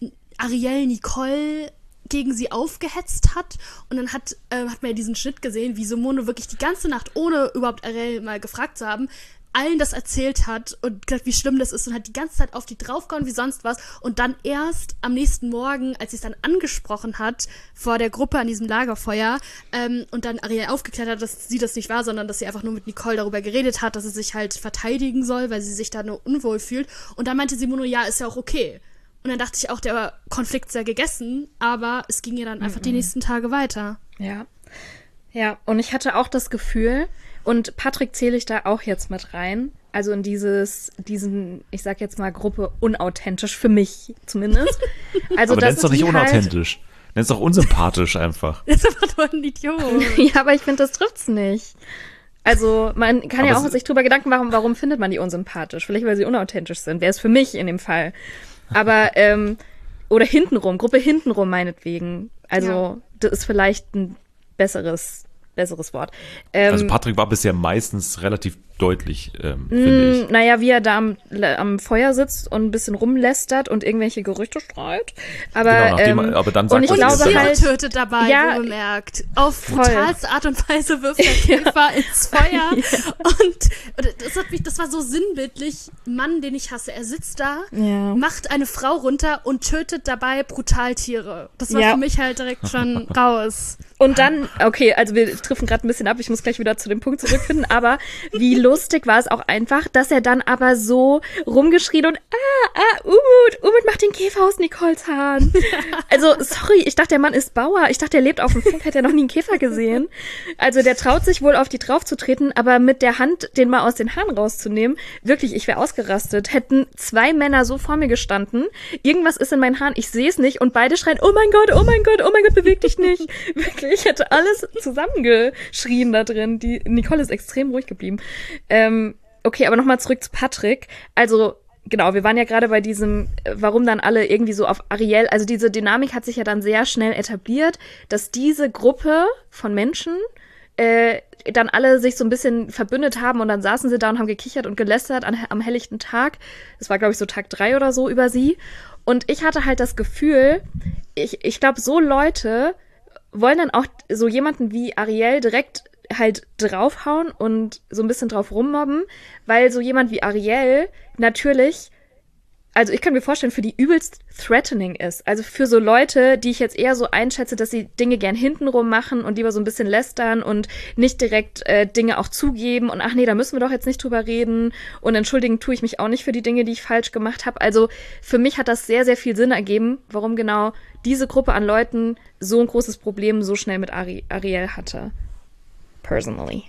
Ariel Nicole gegen sie aufgehetzt hat. Und dann hat, äh, hat man ja diesen Schnitt gesehen, wie Simone wirklich die ganze Nacht, ohne überhaupt Ariel mal gefragt zu haben, allen das erzählt hat und gesagt, wie schlimm das ist und hat die ganze Zeit auf die draufgehauen wie sonst was und dann erst am nächsten Morgen, als sie es dann angesprochen hat vor der Gruppe an diesem Lagerfeuer ähm, und dann Ariel aufgeklärt hat, dass sie das nicht war, sondern dass sie einfach nur mit Nicole darüber geredet hat, dass sie sich halt verteidigen soll, weil sie sich da nur unwohl fühlt und dann meinte Simone, ja, ist ja auch okay. Und dann dachte ich auch, der Konflikt ist ja gegessen, aber es ging ja dann einfach die nächsten Tage weiter. Ja. Ja, und ich hatte auch das Gefühl, und Patrick zähle ich da auch jetzt mit rein, also in dieses, diesen, ich sag jetzt mal, Gruppe unauthentisch, für mich zumindest. Also, Aber dass nenn's doch nicht die halt- unauthentisch. Nenn's doch unsympathisch einfach. Das ist einfach nur ein Idiot. Ja, aber ich finde, das trifft's nicht. Also, man kann Aber ja auch es- sich drüber Gedanken machen, warum findet man die unsympathisch? Vielleicht, weil sie unauthentisch sind. Wäre es für mich in dem Fall. Aber, ähm, oder hintenrum, Gruppe hintenrum meinetwegen. Also, Ja. das ist vielleicht ein besseres, besseres Wort. Ähm, Also Patrick war bisher meistens relativ deutlich, ähm, finde ich. Naja, wie er da am, am Feuer sitzt und ein bisschen rumlästert und irgendwelche Gerüchte streut. Aber, Genau, nachdem- ähm, aber dann und sagt ich er, Und das glaube ist Tiere halt- tötet dabei, Ja, wo bemerkt. Auf voll. brutalste Art und Weise wirft der Käfer ins Feuer. Und, und das, hat mich, das war so sinnbildlich. Mann, den ich hasse. Er sitzt da, Ja. macht eine Frau runter und tötet dabei brutal Tiere. Das war Ja. für mich halt direkt schon raus. Und dann, okay, also wir treffen gerade ein bisschen ab, ich muss gleich wieder zu dem Punkt zurückfinden, aber wie lustig war es auch einfach, dass er dann aber so rumgeschrien und ah, ah, Umut, Umut macht den Käfer aus Nicoles Haaren. Also, sorry, ich dachte, der Mann ist Bauer, ich dachte, er lebt auf dem Feld, hat er noch nie einen Käfer gesehen. Also, der traut sich wohl auf die draufzutreten, aber mit der Hand den mal aus den Haaren rauszunehmen, wirklich, ich wäre ausgerastet. Hätten zwei Männer so vor mir gestanden, irgendwas ist in meinen Haaren, ich sehe es nicht und beide schreien, oh mein Gott, oh mein Gott, oh mein Gott, beweg dich nicht. Wirklich, ich hätte alles zusammengeschrien da drin. Die Nicole ist extrem ruhig geblieben. Ähm, okay, aber nochmal zurück zu Patrick. Also, genau, wir waren ja gerade bei diesem, äh, warum dann alle irgendwie so auf Ariel, also diese Dynamik hat sich ja dann sehr schnell etabliert, dass diese Gruppe von Menschen äh, dann alle sich so ein bisschen verbündet haben und dann saßen sie da und haben gekichert und gelästert an, am helllichten Tag. Das war, glaube ich, so Tag drei oder so über sie. Und ich hatte halt das Gefühl, ich, ich glaube, so Leute wollen dann auch so jemanden wie Ariel direkt halt draufhauen und so ein bisschen drauf rummobben, weil so jemand wie Ariel natürlich, also ich kann mir vorstellen, für die übelst threatening ist. Also für so Leute, die ich jetzt eher so einschätze, dass sie Dinge gern hintenrum machen und lieber so ein bisschen lästern und nicht direkt äh, Dinge auch zugeben und ach nee, da müssen wir doch jetzt nicht drüber reden und entschuldigen tue ich mich auch nicht für die Dinge, die ich falsch gemacht habe. Also für mich hat das sehr, sehr viel Sinn ergeben, warum genau diese Gruppe an Leuten so ein großes Problem so schnell mit Ari- Ariel hatte. Personally.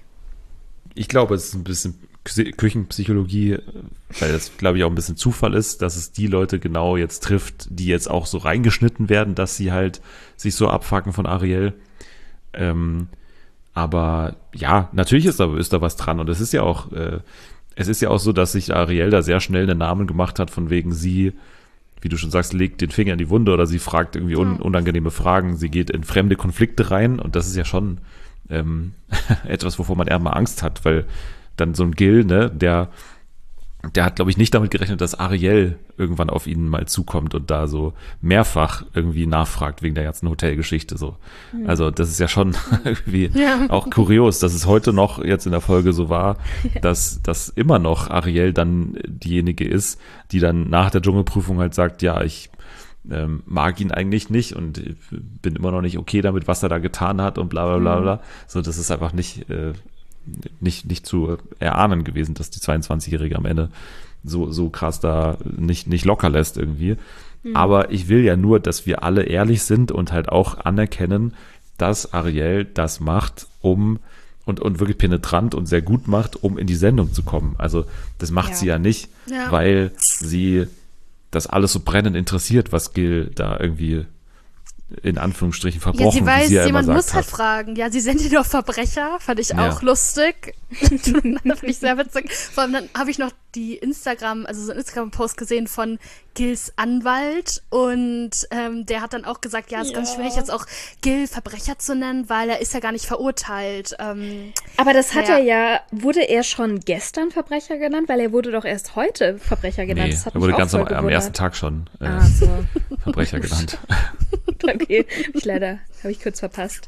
Ich glaube, es ist ein bisschen Küchenpsychologie, weil das, glaube ich, auch ein bisschen Zufall ist, dass es die Leute genau jetzt trifft, die jetzt auch so reingeschnitten werden, dass sie halt sich so abfacken von Ariel. Ähm, aber ja, natürlich ist da, ist da was dran und es ist ja auch, äh, es ist ja auch so, dass sich Ariel da sehr schnell einen Namen gemacht hat, von wegen sie, wie du schon sagst, legt den Finger in die Wunde oder sie fragt irgendwie un- unangenehme Fragen, sie geht in fremde Konflikte rein und das ist ja schon ähm, etwas, wovor man eher mal Angst hat, weil dann so ein Gil, ne, der, der hat, glaube ich, nicht damit gerechnet, dass Ariel irgendwann auf ihn mal zukommt und da so mehrfach irgendwie nachfragt wegen der ganzen Hotelgeschichte so. Mhm. Also das ist ja schon irgendwie ja. auch kurios, dass es heute noch jetzt in der Folge so war, dass, dass immer noch Ariel dann diejenige ist, die dann nach der Dschungelprüfung halt sagt, ja, ich ähm, mag ihn eigentlich nicht und bin immer noch nicht okay damit, was er da getan hat und bla bla bla bla. Mhm. So, das ist einfach nicht äh, nicht, nicht zu erahnen gewesen, dass die zweiundzwanzigjährige am Ende so, so krass da nicht, nicht locker lässt irgendwie. Mhm. Aber ich will ja nur, dass wir alle ehrlich sind und halt auch anerkennen, dass Ariel das macht, um und, und wirklich penetrant und sehr gut macht, um in die Sendung zu kommen. Also das macht ja. sie ja nicht, ja. weil sie das alles so brennend interessiert, was Gil da irgendwie in Anführungsstrichen verbrochen, ja, sie weiß, wie sie ja jemand immer muss sagt, halt hat. fragen. Ja, sie sind ja doch Verbrecher, fand ich Ja. auch lustig. Fand ich sehr witzig. Vor allem dann habe ich noch die Instagram, also so einen Instagram-Post gesehen von Gils Anwalt und ähm, der hat dann auch gesagt, ja, es ist Ja. ganz schwierig jetzt auch Gil Verbrecher zu nennen, weil er ist ja gar nicht verurteilt. Ähm, Aber das hat ja. er ja, wurde er schon gestern Verbrecher genannt? Weil er wurde doch erst heute Verbrecher genannt. Nee, das hat er mich wurde auch ganz voll am, am gewundert. ersten Tag schon äh, Ah, so. Verbrecher genannt. Okay, hab ich leider, habe ich kurz verpasst.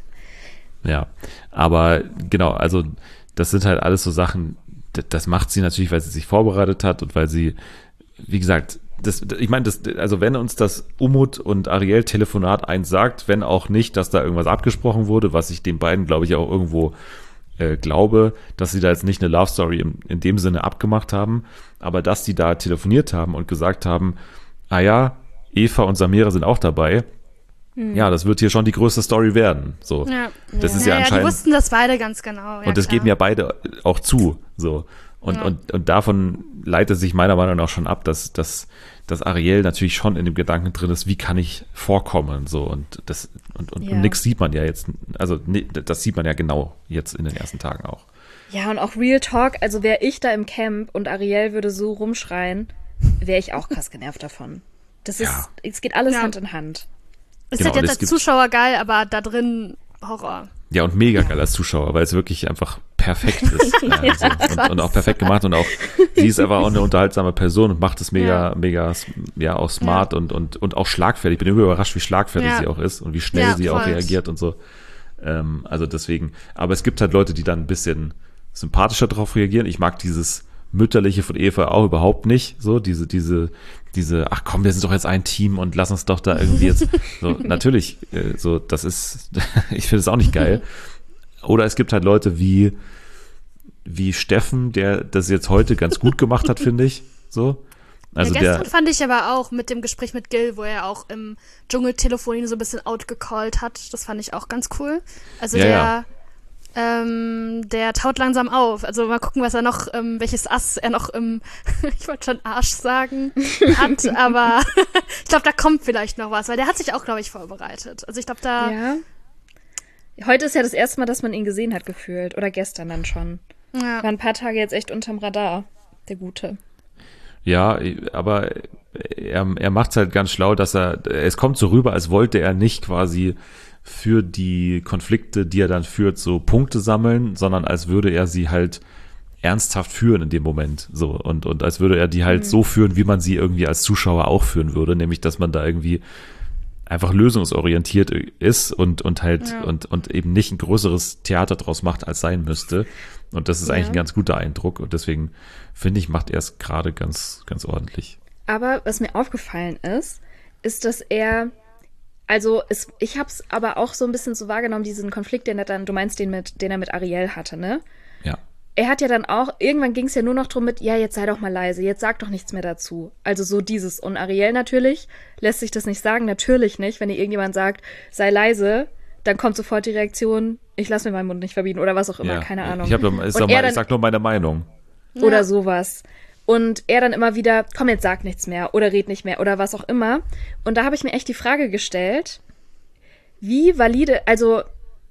Ja, aber genau, also das sind halt alles so Sachen, d- das macht sie natürlich, weil sie sich vorbereitet hat und weil sie, wie gesagt, das, ich meine, das, also wenn uns das Umut und Ariel Telefonat eins sagt, wenn auch nicht, dass da irgendwas abgesprochen wurde, was ich den beiden, glaube ich, auch irgendwo äh, glaube, dass sie da jetzt nicht eine Love Story in, in dem Sinne abgemacht haben, aber dass die da telefoniert haben und gesagt haben, ah ja, Eva und Samira sind auch dabei. Ja, das wird hier schon die größte Story werden. So, ja. das ja. ist ja, ja, anscheinend. die wussten das beide ganz genau. Ja, und das klar. geben ja beide auch zu. So und Ja. und und davon leitet sich meiner Meinung nach schon ab, dass dass dass Ariel natürlich schon in dem Gedanken drin ist, wie kann ich vorkommen so und das und und, Ja. und nix sieht man ja jetzt. Also nee, das sieht man ja genau jetzt in den ersten Tagen auch. Ja, und auch Real Talk, also wäre ich da im Camp und Ariel würde so rumschreien, wäre ich auch krass genervt davon. Das ist, Ja. es geht alles Ja. Hand in Hand. Ist Genau, halt und jetzt es als gibt- Zuschauer geil, aber da drin Horror. Ja, und mega geil als Zuschauer, weil es wirklich einfach perfekt ist. ja, so. und, und auch perfekt gemacht und auch, sie ist einfach auch eine unterhaltsame Person und macht es mega, Ja. mega, ja, auch smart und, und, und auch schlagfertig. Ich bin immer überrascht, wie schlagfertig Ja. sie auch ist und wie schnell Ja, sie auch voll. reagiert und so. Ähm, also deswegen, aber es gibt halt Leute, die dann ein bisschen sympathischer drauf reagieren. Ich mag dieses Mütterliche von Eva auch überhaupt nicht, so, diese, diese, diese, ach komm, wir sind doch jetzt ein Team und lass uns doch da irgendwie jetzt, so, natürlich, äh, so, das ist, ich finde es auch nicht geil. Oder es gibt halt Leute wie, wie Steffen, der das jetzt heute ganz gut gemacht hat, finde ich, so. Also ja, gestern der, fand ich aber auch mit dem Gespräch mit Gil, wo er auch im Dschungeltelefon ihn so ein bisschen outgecallt hat, das fand ich auch ganz cool. Also Ja, der, ja. Ähm, der taut langsam auf. Also mal gucken, was er noch, ähm, welches Ass er noch im, ich wollte schon Arsch sagen, hat, aber ich glaube, da kommt vielleicht noch was, weil der hat sich auch, glaube ich, vorbereitet. Also ich glaube, da... Ja. Heute ist ja das erste Mal, dass man ihn gesehen hat, gefühlt. Oder gestern dann schon. Ja. War ein paar Tage jetzt echt unterm Radar, der Gute. ja, aber er, er macht es halt ganz schlau, dass er, es kommt so rüber, als wollte er nicht quasi für die Konflikte, die er dann führt, so Punkte sammeln, sondern als würde er sie halt ernsthaft führen in dem Moment, so, und, und als würde er die halt Mhm. so führen, wie man sie irgendwie als Zuschauer auch führen würde, nämlich, dass man da irgendwie einfach lösungsorientiert ist und, und halt Ja. und, und eben nicht ein größeres Theater draus macht, als sein müsste. Und das ist Ja. eigentlich ein ganz guter Eindruck. Und deswegen finde ich, macht er es gerade ganz, ganz ordentlich. Aber was mir aufgefallen ist, ist, dass er, also es, ich habe es aber auch so ein bisschen so wahrgenommen, diesen Konflikt, den er dann, du meinst den mit, den er mit Ariel hatte, ne? Ja. Er hat ja dann auch, irgendwann ging es ja nur noch drum mit, ja, jetzt sei doch mal leise, jetzt sag doch nichts mehr dazu. Also so dieses. Und Ariel natürlich lässt sich das nicht sagen, natürlich nicht. Wenn dir irgendjemand sagt, sei leise, dann kommt sofort die Reaktion, ich lass mir meinen Mund nicht verbieten oder was auch immer, ja. keine Ahnung. Ich, hab, doch- ich, sag Und er mal, dann- ich sag nur meine Meinung. oder Ja. sowas. Und er dann immer wieder, komm, jetzt sag nichts mehr oder red nicht mehr oder was auch immer. Und da habe ich mir echt die Frage gestellt, wie valide, also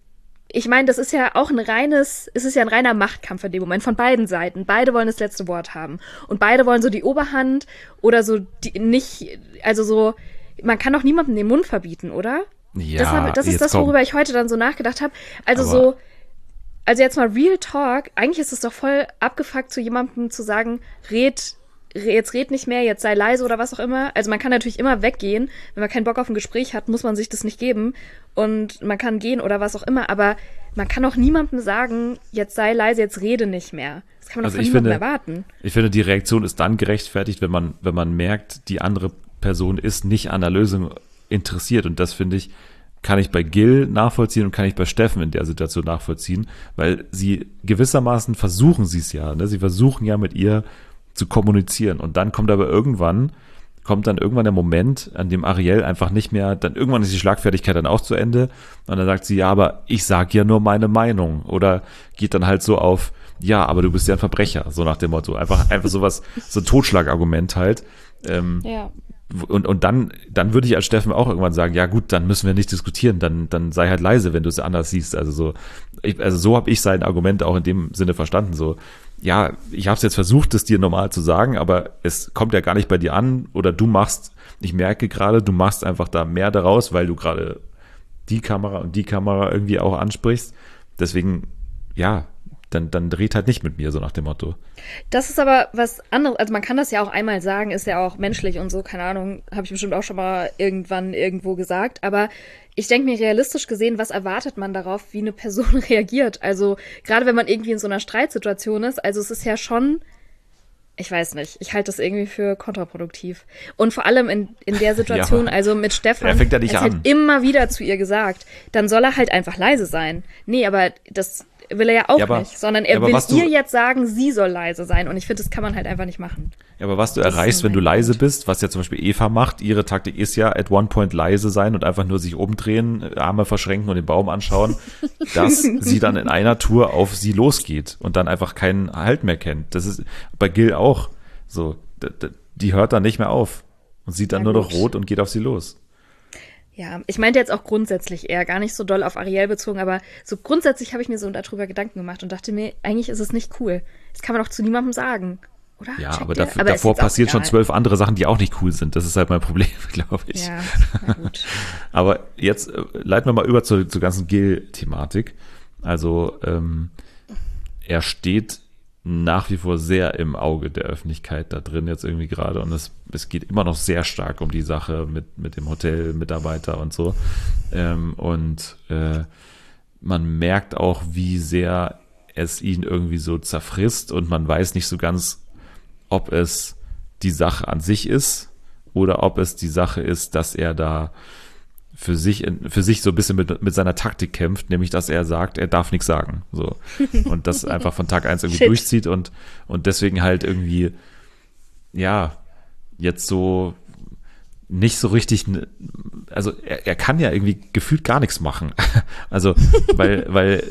ich meine, das ist ja auch ein reines, es ist ja ein reiner Machtkampf in dem Moment von beiden Seiten. Beide wollen das letzte Wort haben. Und beide wollen so die Oberhand oder so die, nicht, also so, man kann doch niemandem den Mund verbieten, oder? Ja, das, hab, das ist jetzt das, komm. worüber ich heute dann so nachgedacht habe. Also Aber- so, also jetzt mal Real Talk, eigentlich ist es doch voll abgefuckt, zu jemandem zu sagen, red, re- jetzt red nicht mehr, jetzt sei leise oder was auch immer. Also man kann natürlich immer weggehen, wenn man keinen Bock auf ein Gespräch hat, muss man sich das nicht geben und man kann gehen oder was auch immer, aber man kann auch niemandem sagen, jetzt sei leise, jetzt rede nicht mehr. Das kann man Also doch von ich niemandem finde- erwarten. Ich finde, die Reaktion ist dann gerechtfertigt, wenn man, wenn man merkt, die andere Person ist nicht an der Lösung interessiert. Und das finde ich, kann ich bei Gil nachvollziehen und kann ich bei Steffen in der Situation nachvollziehen, weil sie gewissermaßen versuchen sie es ja, ne? Sie versuchen ja mit ihr zu kommunizieren. Und dann kommt aber irgendwann, kommt dann irgendwann der Moment, an dem Ariel einfach nicht mehr, dann irgendwann ist die Schlagfertigkeit dann auch zu Ende und dann sagt sie, ja, aber ich sag ja nur meine Meinung. Oder geht dann halt so auf, ja, aber du bist ja ein Verbrecher, so nach dem Motto. Einfach, einfach sowas, so ein Totschlagargument halt. Ähm, Ja. und, und dann, dann würde ich als Steffen auch irgendwann sagen, ja gut, dann müssen wir nicht diskutieren, dann, dann sei halt leise, wenn du es anders siehst. Also so, ich, also so habe ich sein Argument auch in dem Sinne verstanden. So, ja, ich habe es jetzt versucht, es dir normal zu sagen, aber es kommt ja gar nicht bei dir an oder du machst, ich merke gerade, du machst einfach da mehr daraus, weil du gerade die Kamera und die Kamera irgendwie auch ansprichst. Deswegen, ja, dann, dann dreht halt nicht mit mir, so nach dem Motto. Das ist aber was anderes, also man kann das ja auch einmal sagen, ist ja auch menschlich und so, keine Ahnung, habe ich bestimmt auch schon mal irgendwann irgendwo gesagt, aber ich denke mir realistisch gesehen, was erwartet man darauf, wie eine Person reagiert? Also gerade wenn man irgendwie in so einer Streitsituation ist, also es ist ja schon, ich weiß nicht, ich halte das irgendwie für kontraproduktiv. Und vor allem in, in der Situation, Ja, also mit Stefan, er fängt ja nicht er hat an. halt immer wieder zu ihr gesagt, dann soll er halt einfach leise sein. Nee, aber das will er ja auch Ja, aber- nicht, sondern ja, er aber will was du- ihr jetzt sagen, sie soll leise sein. Und ich finde, das kann man halt einfach nicht machen. Ja, aber was du Das ist erreichst, nur wenn du mein leise Punkt. bist, was ja zum Beispiel Eva macht, ihre Taktik ist ja, at one point leise sein und einfach nur sich umdrehen, Arme verschränken und den Baum anschauen, dass sie dann in einer Tour auf sie losgeht und dann einfach keinen Halt mehr kennt. Das ist bei Gil auch so. D- d- Die hört dann nicht mehr auf und sieht dann Ja, nur noch gut. rot und geht auf sie los. Ja, ich meinte jetzt auch grundsätzlich eher, gar nicht so doll auf Ariel bezogen, aber so grundsätzlich habe ich mir so darüber Gedanken gemacht und dachte mir, eigentlich ist es nicht cool. Das kann man doch zu niemandem sagen, oder? Ja, Checkt aber, ihr? dafür, Aber ist davor jetzt auch passieren schon egal. zwölf andere Sachen, die auch nicht cool sind. Das ist halt mein Problem, glaube ich. Ja, na gut. Aber jetzt äh, leiten wir mal über zur, zur ganzen Gil-Thematik. Also ähm, er steht nach wie vor sehr im Auge der Öffentlichkeit da drin jetzt irgendwie gerade und es, es geht immer noch sehr stark um die Sache mit, mit dem Hotelmitarbeiter und so. Ähm, und äh, man merkt auch, wie sehr es ihn irgendwie so zerfrisst und man weiß nicht so ganz, ob es die Sache an sich ist oder ob es die Sache ist, dass er da für sich, für sich so ein bisschen mit, mit seiner Taktik kämpft, nämlich dass er sagt, er darf nichts sagen. So. Und das einfach von Tag eins irgendwie Shit. durchzieht und, und deswegen halt irgendwie, ja, jetzt so nicht so richtig, n- also er, er kann ja irgendwie gefühlt gar nichts machen. Also, weil, weil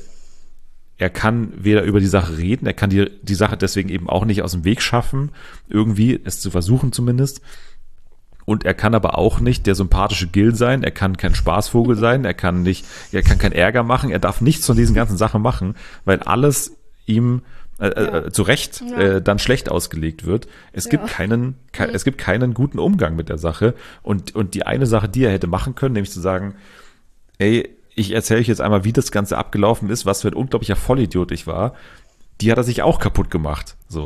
er kann weder über die Sache reden, er kann die, die Sache deswegen eben auch nicht aus dem Weg schaffen, irgendwie es zu versuchen zumindest. Und er kann aber auch nicht der sympathische Gil sein, er kann kein Spaßvogel sein, er kann nicht, er kann keinen Ärger machen, er darf nichts von diesen ganzen Sachen machen, weil alles ihm äh, äh, zu Recht Ja. äh, dann schlecht ausgelegt wird. Es gibt Ja. keinen, ke es gibt keinen guten Umgang mit der Sache. Und, und die eine Sache, die er hätte machen können, nämlich zu sagen, ey, ich erzähle euch jetzt einmal, wie das Ganze abgelaufen ist, was für ein unglaublicher Vollidiot ich war, die hat er sich auch kaputt gemacht. So.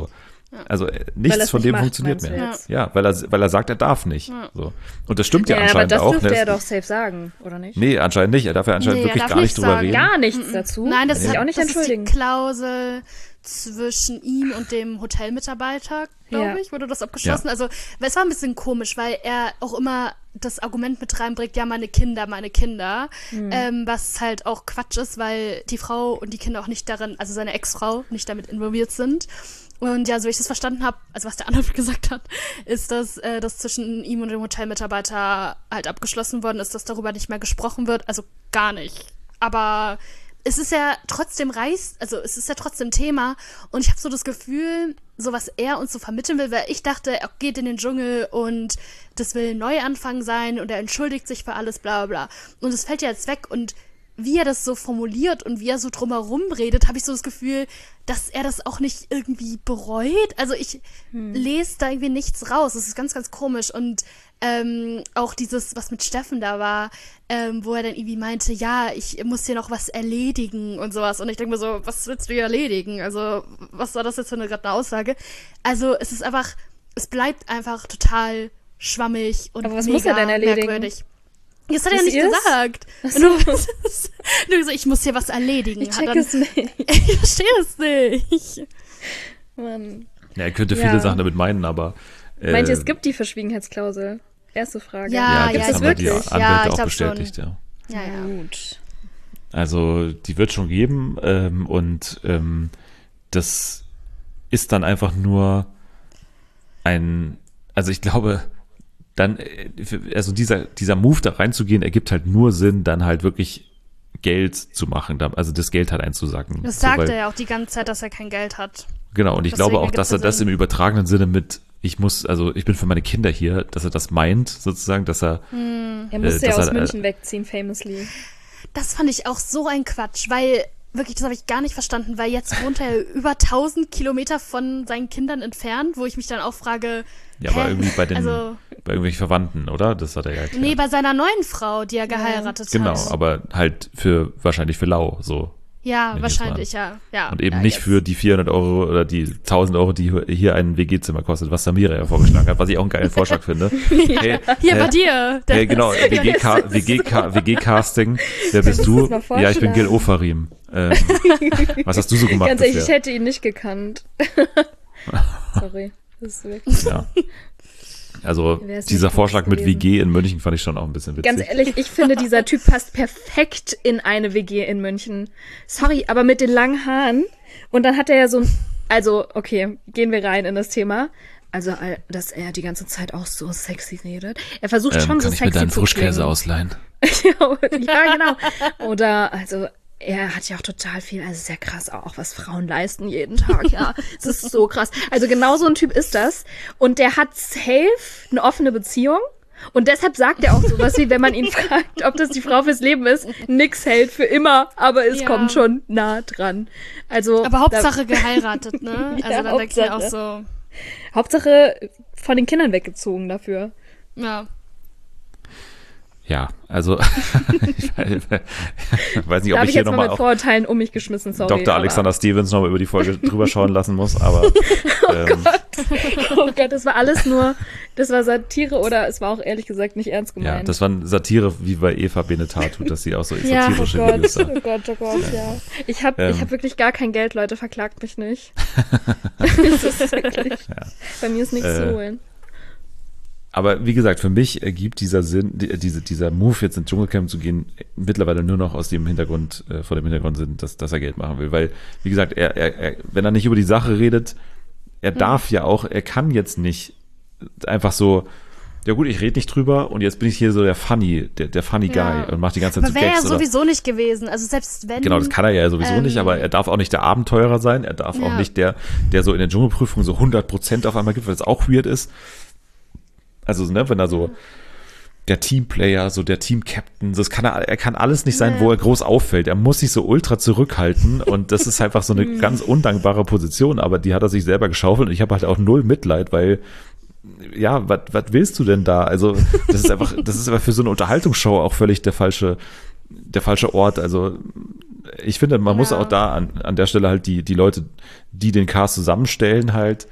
Also äh, Weil nichts er's von nicht dem macht, funktioniert meinst du mehr. jetzt? Ja, weil er, weil er sagt, er darf nicht. So. Und das stimmt ja, Ja, aber anscheinend das auch. dürfte ne? er doch safe sagen, oder nicht? Nee, anscheinend nicht. Er darf ja anscheinend Nee, er wirklich darf gar nicht nichts drüber sagen. reden. Gar nichts dazu. Nein, das, Will ist, ich auch nicht das entschuldigen. ist die Klausel zwischen ihm und dem Hotelmitarbeiter, glaube Ja. ich, wurde das abgeschlossen. Ja. Also, es war ein bisschen komisch, weil er auch immer das Argument mit reinbringt, ja, meine Kinder, meine Kinder, Hm. ähm, was halt auch Quatsch ist, weil die Frau und die Kinder auch nicht darin, also seine Ex-Frau, nicht damit involviert sind. Und ja, so wie ich das verstanden habe, also was der andere gesagt hat, ist, dass äh, das zwischen ihm und dem Hotelmitarbeiter halt abgeschlossen worden ist, dass darüber nicht mehr gesprochen wird. Also gar nicht. Aber es ist ja trotzdem reiß, also es ist ja trotzdem Thema. Und ich habe so das Gefühl, so was er uns so vermitteln will, weil ich dachte, er geht in den Dschungel und das will ein Neuanfang sein und er entschuldigt sich für alles, bla bla bla. Und es fällt ja jetzt weg und wie er das so formuliert und wie er so drumherum redet, habe ich so das Gefühl, dass er das auch nicht irgendwie bereut. Also ich hm. lese da irgendwie nichts raus. Das ist ganz, ganz komisch. Und ähm, auch dieses, was mit Steffen da war, ähm, wo er dann irgendwie meinte, ja, ich muss hier noch was erledigen und sowas. Und ich denke mir so, was willst du hier erledigen? Also was war das jetzt für eine, gerade eine Aussage? Also es ist einfach, es bleibt einfach total schwammig und Aber was mega muss er denn erledigen? merkwürdig. Das hat er ja Wisst nicht ihr's? gesagt. Ach Nur, so. nur gesagt, ich muss hier was erledigen. Ich Hat check dann- es nicht. Ich verstehe es nicht. Mann. Ja, er könnte Ja. viele Sachen damit meinen, aber äh, Meint ihr, es gibt die Verschwiegenheitsklausel? Erste Frage. Ja, ja, ja, das es haben wir die wirklich. Anwälte Ja, ich auch glaub bestätigt, ja. Ja, ja. Gut. Also die wird schon geben ähm, und ähm, das ist dann einfach nur ein, also ich glaube, dann, äh, für- also dieser, dieser Move da reinzugehen, ergibt halt nur Sinn, dann halt wirklich Geld zu machen, da- also das Geld halt einzusacken. Das So, sagt weil- er ja auch die ganze Zeit, dass er kein Geld hat. Genau, und ich Deswegen glaube auch, ergibt dass er es das Sinn. im übertragenen Sinne mit, ich muss, also ich bin für meine Kinder hier, dass er das meint, sozusagen, dass er, Er musste Äh, ja das aus hat- München wegziehen, famously. Das fand ich auch so ein Quatsch, weil wirklich, das habe ich gar nicht verstanden, weil jetzt wohnt er über tausend Kilometer von seinen Kindern entfernt, wo ich mich dann auch frage, ja, aber hä? irgendwie bei den, Also, bei irgendwelchen Verwandten, oder? Das hat er ja erklärt. nee, bei seiner neuen Frau, die er geheiratet Genau, hat. aber halt für, wahrscheinlich für lau, so. Ja, Wenn wahrscheinlich, ja. ja. Und eben ja, nicht jetzt. für die vierhundert Euro oder die tausend Euro, die hier ein W G-Zimmer kostet, was Samira ja vorgeschlagen hat, was ich auch einen geilen Vorschlag finde. Hey, Hier äh, bei dir. Hey, genau, Das- W G-Ka- W G-Ka- W G-Casting. Wer bist du? das mal Ja, ich bin Gil vorschlagen. Ofarim. Ähm, was hast du so gemacht Ganz ehrlich, ich bisher? hätte ihn nicht gekannt. Sorry. Das ist wirklich. Ja. Also Wer ist dieser nicht Vorschlag mit W gewesen? G in München fand ich schon auch ein bisschen witzig. Ganz ehrlich, ich finde, dieser Typ passt perfekt in eine W G in München. Sorry, aber mit den langen Haaren. Und dann hat er ja so ein, also, okay, gehen wir rein in das Thema. Also, all- dass er die ganze Zeit auch so sexy redet. Er versucht ähm, schon so kann ich mir sexy deinen zu Frischkäse klingen. ausleihen? ja, genau. Oder, also, er hat ja auch total viel, also sehr krass auch, was Frauen leisten jeden Tag, ja. Es ist so krass. Also genau so ein Typ ist das. Und der hat safe eine offene Beziehung. Und deshalb sagt er auch sowas wie, wenn man ihn fragt, ob das die Frau fürs Leben ist, nix hält für immer, aber es Ja. kommt schon nah dran. Also, Aber Hauptsache geheiratet, ne? Ja, Also dann denke ich mir auch Hauptsache. so, da, Hauptsache von den Kindern weggezogen dafür. ja. Ja, also ich weiß nicht, ob Da habe ich ich hier jetzt mal nochmal mit auf Vorurteilen um mich geschmissen, sorry. Doktor aber- Alexander Stevens nochmal über die Folge drüber schauen lassen muss, aber ähm, Oh Gott, das war alles nur, das war Satire oder es war auch ehrlich gesagt nicht ernst gemeint. ja, das war eine Satire wie bei Eva Benetatu, dass sie auch so Ja, Oh satirische Gott, Videos hat. oh Gott, oh Gott, ja. Ich habe Ähm. ich hab wirklich gar kein Geld, Leute, verklagt mich nicht. das ist wirklich, bei mir ist nichts Äh. zu holen. Aber wie gesagt, für mich ergibt dieser Sinn, die, diese, dieser Move jetzt ins Dschungelcamp zu gehen, mittlerweile nur noch aus dem Hintergrund, äh, vor dem Hintergrund Sinn, dass, dass er Geld machen will. Weil, wie gesagt, er, er, er, wenn er nicht über die Sache redet, er darf ja auch, er kann jetzt nicht einfach so, ja gut, ich rede nicht drüber und jetzt bin ich hier so der Funny, der, der Funny Ja. Guy und mache die ganze Zeit Aber so wäre ja Gags. Oder, sowieso nicht gewesen. Also selbst wenn. genau, das kann er ja sowieso Ähm, nicht, aber er darf auch nicht der Abenteurer sein, er darf auch Ja. nicht der, der so in der Dschungelprüfung so hundert Prozent auf einmal gibt, weil das auch weird ist. Also, ne, wenn er so der Teamplayer, so der Team-Captain, das kann er, er kann alles nicht sein, Nee. wo er groß auffällt. Er muss sich so ultra zurückhalten und das ist einfach so eine ganz undankbare Position, aber die hat er sich selber geschaufelt und ich habe halt auch null Mitleid, weil ja, was willst du denn da? Also, das ist einfach, das ist aber für so eine Unterhaltungsshow auch völlig der falsche, der falsche Ort. Also, ich finde, man muss Ja. auch da an, an der Stelle halt die, die Leute, die den Cast zusammenstellen, halt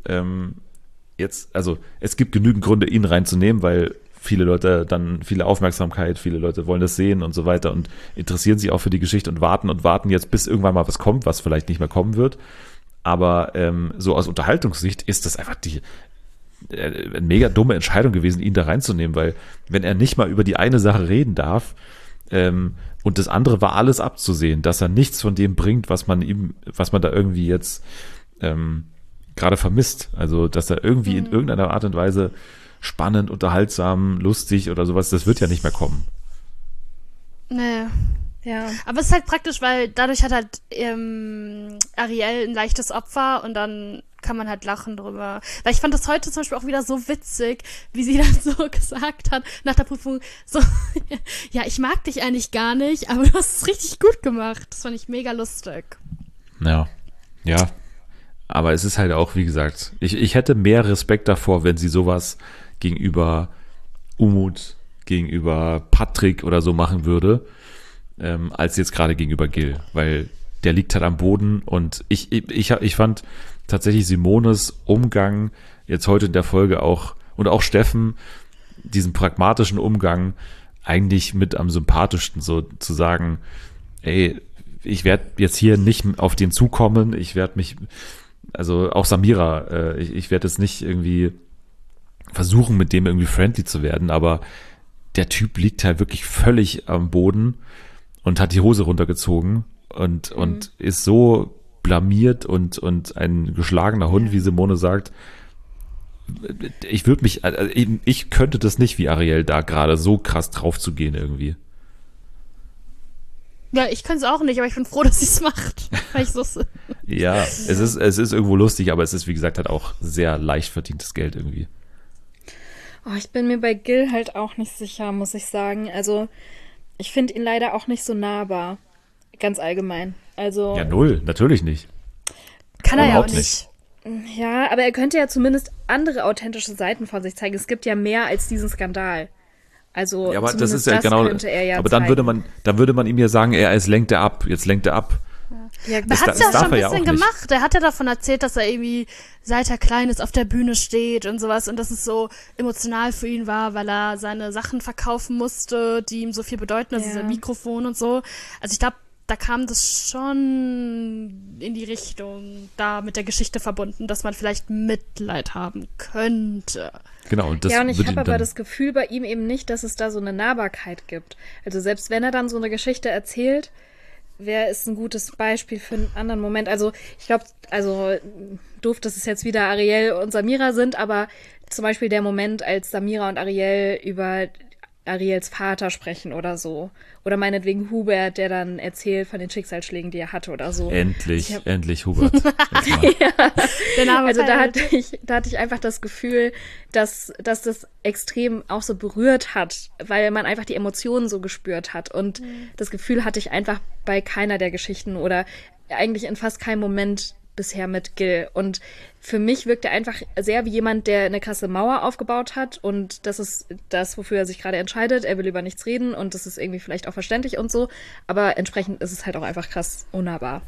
ähm, jetzt, also es gibt genügend Gründe, ihn reinzunehmen, weil viele Leute dann, viele Aufmerksamkeit, viele Leute wollen das sehen und so weiter und interessieren sich auch für die Geschichte und warten und warten jetzt, bis irgendwann mal was kommt, was vielleicht nicht mehr kommen wird. Aber ähm, so aus Unterhaltungssicht ist das einfach die äh, eine mega dumme Entscheidung gewesen, ihn da reinzunehmen, weil wenn er nicht mal über die eine Sache reden darf, ähm, und das andere war alles abzusehen, dass er nichts von dem bringt, was man ihm, was man da irgendwie jetzt ähm, gerade vermisst. Also, dass er irgendwie mhm. in irgendeiner Art und Weise spannend, unterhaltsam, lustig oder sowas, das wird ja nicht mehr kommen. Nee. Ja. Aber es ist halt praktisch, weil dadurch hat halt ähm, Ariel ein leichtes Opfer und dann kann man halt lachen drüber. Weil ich fand das heute zum Beispiel auch wieder so witzig, wie sie dann so gesagt hat, nach der Prüfung, so, ja, ich mag dich eigentlich gar nicht, aber du hast es richtig gut gemacht. Das fand ich mega lustig. Ja, ja. Aber es ist halt auch, wie gesagt, ich, ich hätte mehr Respekt davor, wenn sie sowas gegenüber Umut, gegenüber Patrick oder so machen würde, ähm, als jetzt gerade gegenüber Gil. Weil der liegt halt am Boden und ich, ich, ich, ich fand tatsächlich Simones Umgang jetzt heute in der Folge auch und auch Steffen, diesen pragmatischen Umgang eigentlich mit am sympathischsten, so zu sagen, ey, ich werde jetzt hier nicht auf den zukommen, ich werde mich, also auch Samira, äh, ich, ich werde jetzt nicht irgendwie versuchen, mit dem irgendwie friendly zu werden, aber der Typ liegt halt wirklich völlig am Boden und hat die Hose runtergezogen und, mhm. und ist so blamiert und, und ein geschlagener Hund, wie Simone sagt. Ich würde mich, also ich könnte das nicht wie Ariel da gerade so krass drauf zu gehen irgendwie. Ja, ich kann es auch nicht, aber ich bin froh, dass sie es macht. Weil ich so ja, es ist, es ist irgendwo lustig, aber es ist, wie gesagt, halt auch sehr leicht verdientes Geld irgendwie. Oh, ich bin mir bei Gil halt auch nicht sicher, muss ich sagen. Also, ich finde ihn leider auch nicht so nahbar. Ganz allgemein. Also. Ja, null, natürlich nicht. Kann er ja auch Überhaupt nicht. Ja, aber er könnte ja zumindest andere authentische Seiten von sich zeigen. Es gibt ja mehr als diesen Skandal. Also, ja, aber das zumindest ist ja das genau. könnte er ja aber dann zeigen. würde man, dann würde man ihm ja sagen, er ist lenkt er ab, jetzt lenkt er ab. Ja, Er Das hat da- es ja das darf schon ein er ja bisschen auch nicht. gemacht. Er hat ja davon erzählt, dass er irgendwie, seit er klein ist, auf der Bühne steht und sowas und dass es so emotional für ihn war, weil er seine Sachen verkaufen musste, die ihm so viel bedeuten, also Ja. sein Mikrofon und so. Also ich glaube, da kam das schon in die Richtung, da mit der Geschichte verbunden, dass man vielleicht Mitleid haben könnte. Genau, und das ja, und ich würde habe ihn aber dann, das Gefühl bei ihm eben nicht, dass es da so eine Nahbarkeit gibt. Also selbst wenn er dann so eine Geschichte erzählt, wer ist ein gutes Beispiel für einen anderen Moment? Also ich glaube, also doof, dass es jetzt wieder Ariel und Samira sind, aber zum Beispiel der Moment, als Samira und Ariel über Ariels Vater sprechen oder so. Oder meinetwegen Hubert, der dann erzählt von den Schicksalsschlägen, die er hatte oder so. endlich, Ich hab- endlich Hubert. Jetzt mal. Der Name Also da fällt. hatte ich, da hatte ich einfach das Gefühl, dass, dass das extrem auch so berührt hat, weil man einfach die Emotionen so gespürt hat. Und das Gefühl hatte ich einfach bei keiner der Geschichten oder eigentlich in fast keinem Moment bisher mit Gil. Und für mich wirkt er einfach sehr wie jemand, der eine krasse Mauer aufgebaut hat. Und das ist das, wofür er sich gerade entscheidet. Er will über nichts reden und das ist irgendwie vielleicht auch verständlich und so. Aber entsprechend ist es halt auch einfach krass unnahbar.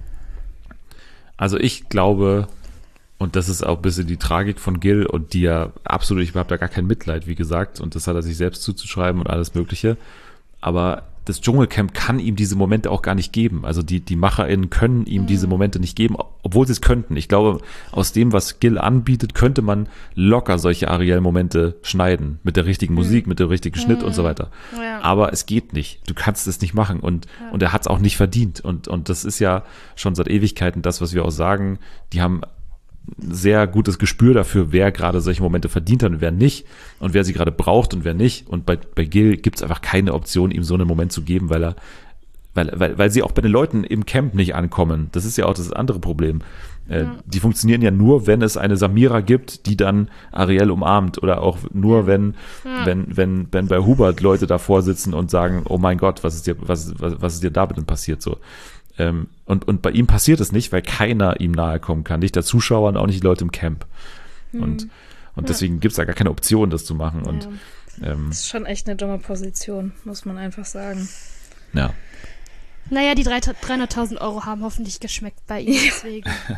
Also ich glaube, und das ist auch ein bisschen die Tragik von Gil und die ja absolut, ich habe da gar kein Mitleid, wie gesagt, und das hat er sich selbst zuzuschreiben und alles Mögliche. Aber das Dschungelcamp kann ihm diese Momente auch gar nicht geben. Also die, die MacherInnen können ihm diese Momente nicht geben, obwohl sie es könnten. Ich glaube, aus dem, was Gil anbietet, könnte man locker solche Ariel-Momente schneiden. Mit der richtigen Musik, mit dem richtigen Schnitt und so weiter. Ja. Aber es geht nicht. Du kannst es nicht machen. Und, und er hat es auch nicht verdient. Und, und das ist ja schon seit Ewigkeiten das, was wir auch sagen. Die haben sehr gutes Gespür dafür, wer gerade solche Momente verdient hat und wer nicht und wer sie gerade braucht und wer nicht. Und bei, bei Gil gibt es einfach keine Option, ihm so einen Moment zu geben, weil er, weil, weil, weil sie auch bei den Leuten im Camp nicht ankommen. Das ist ja auch das andere Problem. Äh, Ja. Die funktionieren ja nur, wenn es eine Samira gibt, die dann Ariel umarmt oder auch nur, wenn, Ja. wenn, wenn, wenn bei Hubert Leute davor sitzen und sagen, oh mein Gott, was ist dir, was, was, was ist dir da bitte passiert so. Ähm, und, und bei ihm passiert es nicht, weil keiner ihm nahe kommen kann. Nicht der Zuschauer und auch nicht die Leute im Camp. Und, und deswegen gibt es da gar keine Option, das zu machen. Und ähm, Das ist schon echt eine dumme Position, muss man einfach sagen. ja. Naja, die dreihunderttausend Euro haben hoffentlich geschmeckt bei ihm, deswegen. Ja.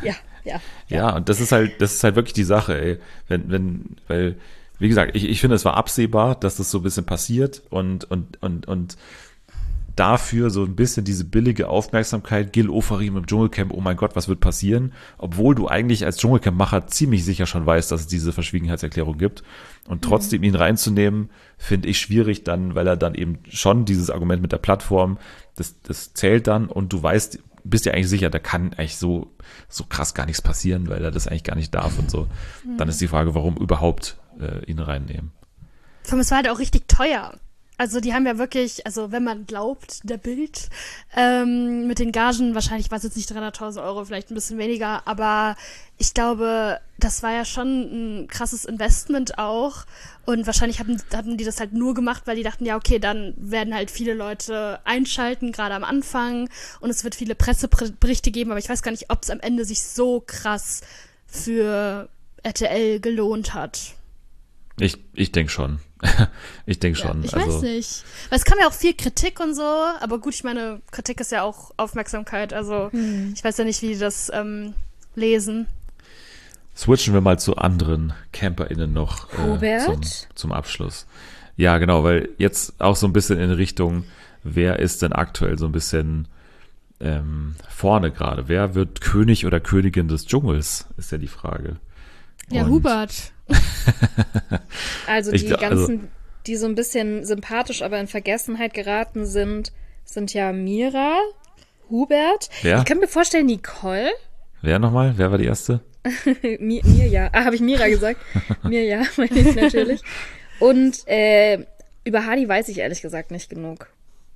Ja. Ja, und das ist halt, das ist halt wirklich die Sache, ey. Wenn, wenn, weil, wie gesagt, ich, ich finde, es war absehbar, dass das so ein bisschen passiert und, und, und, und dafür so ein bisschen diese billige Aufmerksamkeit, Gil Ofarim im Dschungelcamp, oh mein Gott, was wird passieren? Obwohl du eigentlich als Dschungelcamp-Macher ziemlich sicher schon weißt, dass es diese Verschwiegenheitserklärung gibt. Und trotzdem ihn reinzunehmen, finde ich schwierig dann, weil er dann eben schon dieses Argument mit der Plattform, das, das zählt dann und du weißt, bist ja eigentlich sicher, da kann eigentlich so, so krass gar nichts passieren, weil er das eigentlich gar nicht darf und so. Mhm. Dann ist die Frage, warum überhaupt äh, ihn reinnehmen. Vor allem, es war halt auch richtig teuer. Also die haben ja wirklich, also wenn man glaubt, der Bild, ähm, mit den Gagen, wahrscheinlich war es jetzt nicht dreihunderttausend Euro, vielleicht ein bisschen weniger, aber ich glaube, das war ja schon ein krasses Investment auch und wahrscheinlich haben, hatten die das halt nur gemacht, weil die dachten, ja okay, dann werden halt viele Leute einschalten, gerade am Anfang und es wird viele Presseberichte geben, aber ich weiß gar nicht, ob es am Ende sich so krass für R T L gelohnt hat. Ich, ich denke schon. ich denke schon. Ja, ich also, weiß nicht. Weil es kam ja auch viel Kritik und so, aber gut, ich meine, Kritik ist ja auch Aufmerksamkeit, also hm. ich weiß ja nicht, wie die das ähm, lesen. Switchen wir mal zu anderen CamperInnen noch äh, zum, zum Abschluss. Ja, genau, weil jetzt auch so ein bisschen in Richtung, wer ist denn aktuell so ein bisschen ähm, vorne gerade? Wer wird König oder Königin des Dschungels, ist ja die Frage. Ja, und Hubert. Also die glaub, ganzen, also, die so ein bisschen sympathisch, aber in Vergessenheit geraten sind, sind ja Mira, Hubert. Wer? Ich kann mir vorstellen, Nicole. Wer nochmal? Wer war die erste? Mir, Mirja. Ah, habe ich Mira gesagt? Mirja, meine ich natürlich. Und äh, über Hadi weiß ich ehrlich gesagt nicht genug.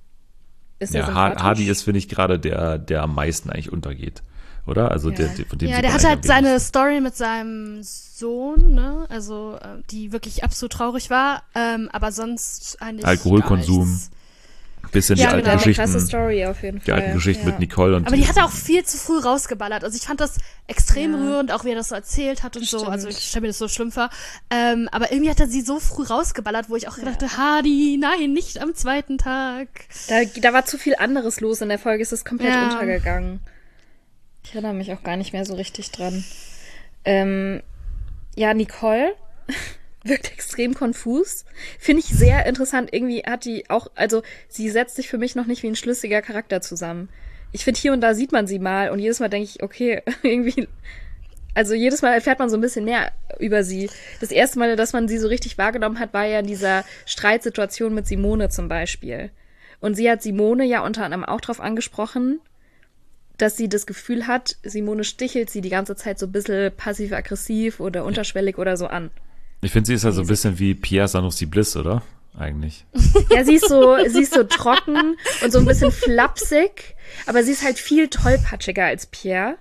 Ist ja, Hadi ist, finde ich, gerade der, der am meisten eigentlich untergeht. Oder? Also ja. der, der, von dem ja, der hat halt seine Story mit seinem Sohn, ne? Also die wirklich absolut traurig war, ähm, aber sonst eigentlich Alkoholkonsum, bisschen ja, die alten genau, Geschichten, eine krasse Story auf jeden die Fall. alten Geschichten ja. mit Nicole und aber die hat er auch viel zu früh rausgeballert. Also ich fand das extrem ja. rührend, auch wie er das so erzählt hat und Stimmt. so. Also ich stelle mir das so schlimm vor. Ähm, aber irgendwie hat er sie so früh rausgeballert, wo ich auch gedacht habe, ja. Hadi, nein, nicht am zweiten Tag. Da, da war zu viel anderes los in der Folge, es ist komplett ja. untergegangen. Ich erinnere mich auch gar nicht mehr so richtig dran. Ähm, ja, Nicole wirkt extrem konfus. Finde ich sehr interessant. Irgendwie hat die auch, also sie setzt sich für mich noch nicht wie ein schlüssiger Charakter zusammen. Ich finde, hier und da sieht man sie mal und jedes Mal denke ich, okay, irgendwie, also jedes Mal erfährt man so ein bisschen mehr über sie. Das erste Mal, dass man sie so richtig wahrgenommen hat, war ja in dieser Streitsituation mit Simone zum Beispiel. Und sie hat Simone ja unter anderem auch drauf angesprochen, dass sie das Gefühl hat, Simone stichelt sie die ganze Zeit so ein bisschen passiv-aggressiv oder unterschwellig oder so an. Ich finde, sie ist ja so ein bisschen wie Pierre Sanoussi Bliss, oder? Eigentlich. Ja, sie ist so, sie ist so trocken und so ein bisschen flapsig, aber sie ist halt viel tollpatschiger als Pierre.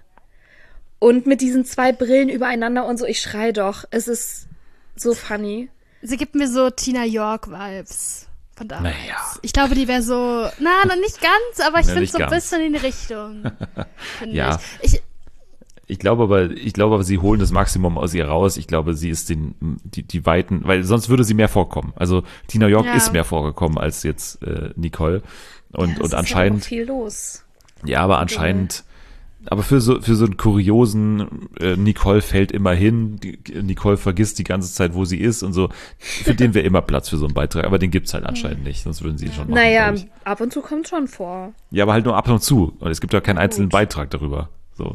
Und mit diesen zwei Brillen übereinander und so, ich schrei doch. Es ist so funny. Sie gibt mir so Tina York-Vibes. Von damals. Naja. Ich glaube, die wäre so, na, noch nicht ganz, aber ich Na, finde nicht so ein ganz. bisschen in die Richtung. Ja. Ich. Ich, ich glaube aber, ich glaube aber, sie holen das Maximum aus ihr raus. Ich glaube, sie ist den, die, die weiten, weil sonst würde sie mehr vorkommen. Also Tina York Ja. ist mehr vorgekommen als jetzt äh, Nicole. Und, Ja, und es anscheinend. ist ja auch viel los. Ja, aber anscheinend, aber für so, für so einen kuriosen, äh, Nicole fällt immer hin, die, Nicole vergisst die ganze Zeit, wo sie ist und so, für den wäre immer Platz für so einen Beitrag, aber den gibt's halt anscheinend nicht, sonst würden sie ihn schon machen. Naja, glaub ich. ab und zu kommt schon vor. Ja, aber halt nur ab und zu. Und es gibt ja keinen Na einzelnen gut. Beitrag darüber. So.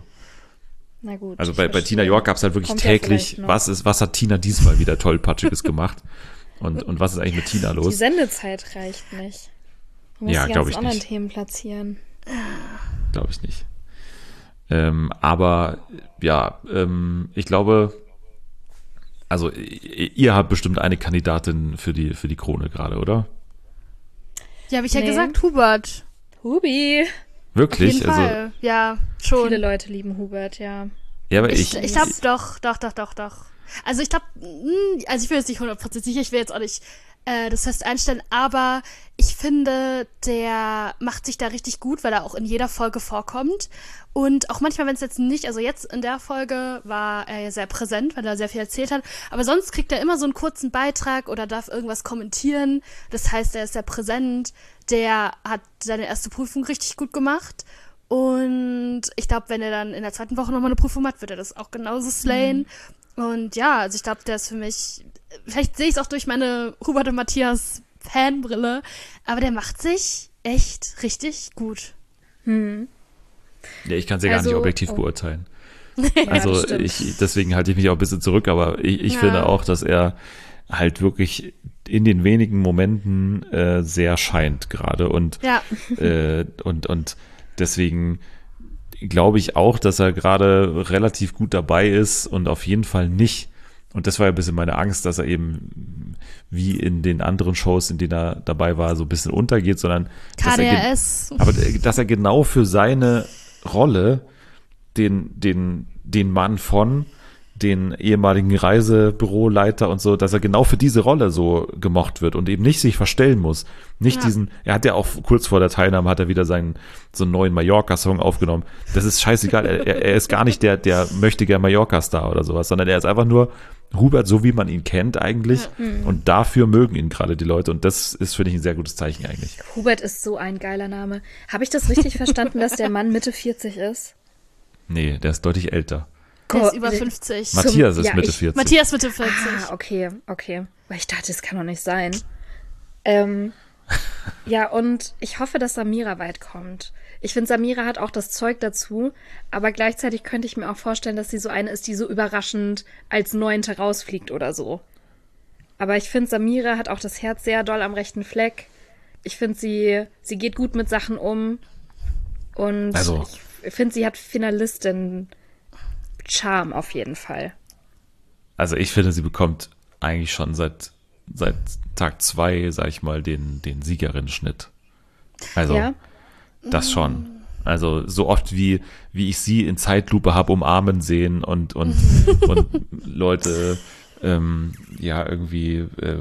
Na gut. Also ich bei, bei verstehe. Tina York gab's halt wirklich Kommt ja täglich, vielleicht noch. was ist, was hat Tina diesmal wieder tollpatschiges gemacht? Und, und was ist eigentlich mit Tina Die los? Sendezeit reicht nicht. Man muss Ja, die glaub ganzen ich anderen nicht. Themen platzieren. Glaube ich nicht. Ähm, aber ja, ähm, ich glaube, also i- ihr habt bestimmt eine Kandidatin für die für die Krone gerade, oder? ja, habe ich ja Nee. gesagt, Hubert. Hubi. Auf Wirklich? jeden Also Fall. Ja, schon. Viele Leute lieben Hubert, ja. ja, aber Ich, ich, ich glaube doch, doch, doch, doch, doch. Also ich glaube, also ich bin jetzt nicht hundert Prozent sicher, ich will jetzt auch nicht äh, das fest einstellen, aber ich finde, der macht sich da richtig gut, weil er auch in jeder Folge vorkommt. Und auch manchmal, wenn es jetzt nicht, also jetzt in der Folge war er ja sehr präsent, weil er sehr viel erzählt hat, aber sonst kriegt er immer so einen kurzen Beitrag oder darf irgendwas kommentieren. Das heißt, er ist sehr präsent, der hat seine erste Prüfung richtig gut gemacht. Und ich glaube, wenn er dann in der zweiten Woche nochmal eine Prüfung hat, wird er das auch genauso slayen. Mhm. Und ja, also ich glaube, der ist für mich, vielleicht sehe ich es auch durch meine Hubert und Matthias Fanbrille, aber der macht sich echt richtig gut. Hm. Ja, ich kann es ja gar Also, nicht objektiv oh. beurteilen. Ja, Also das stimmt. ich, deswegen halte ich mich auch ein bisschen zurück, aber ich, ich Ja. finde auch, dass er halt wirklich in den wenigen Momenten äh, sehr scheint gerade und, Ja. äh, und, und deswegen glaube ich auch, dass er gerade relativ gut dabei ist und auf jeden Fall nicht, und das war ja ein bisschen meine Angst, dass er eben wie in den anderen Shows, in denen er dabei war, so ein bisschen untergeht, sondern dass K D er, R ge- S. aber dass er genau für seine Rolle den, den, den Mann von den ehemaligen Reisebüroleiter und so, dass er genau für diese Rolle so gemocht wird und eben nicht sich verstellen muss. Nicht Ja. diesen, er hat ja auch kurz vor der Teilnahme hat er wieder seinen, so einen neuen Mallorca-Song aufgenommen. Das ist scheißegal. Er, er er ist gar nicht der, der möchte gern Mallorca-Star oder sowas, sondern er ist einfach nur Hubert, so wie man ihn kennt eigentlich. Und dafür mögen ihn gerade die Leute. Und das ist, finde ich, ein sehr gutes Zeichen eigentlich. Hubert ist so ein geiler Name. Habe ich das richtig verstanden, dass der Mann Mitte vierzig ist? Nee, der ist deutlich älter. Der ist Gott, über wie- fünfzig. Zum- Matthias ist ja, Mitte ich- vierzig. Matthias Mitte vierzig. Ah, okay, okay. Weil ich dachte, das kann doch nicht sein. Ähm, ja, und ich hoffe, dass Samira weit kommt. Ich finde, Samira hat auch das Zeug dazu, aber gleichzeitig könnte ich mir auch vorstellen, dass sie so eine ist, die so überraschend als Neunte rausfliegt oder so. Aber ich finde, Samira hat auch das Herz sehr doll am rechten Fleck. Ich finde, sie, sie geht gut mit Sachen um. Und Also. ich finde, sie hat Finalistin Charme auf jeden Fall. Also ich finde, sie bekommt eigentlich schon seit, seit Tag zwei, sag ich mal, den, den Siegerinnenschnitt. Also Ja? das schon. Also so oft wie, wie ich sie in Zeitlupe habe umarmen sehen und, und, und Leute ähm, ja irgendwie äh,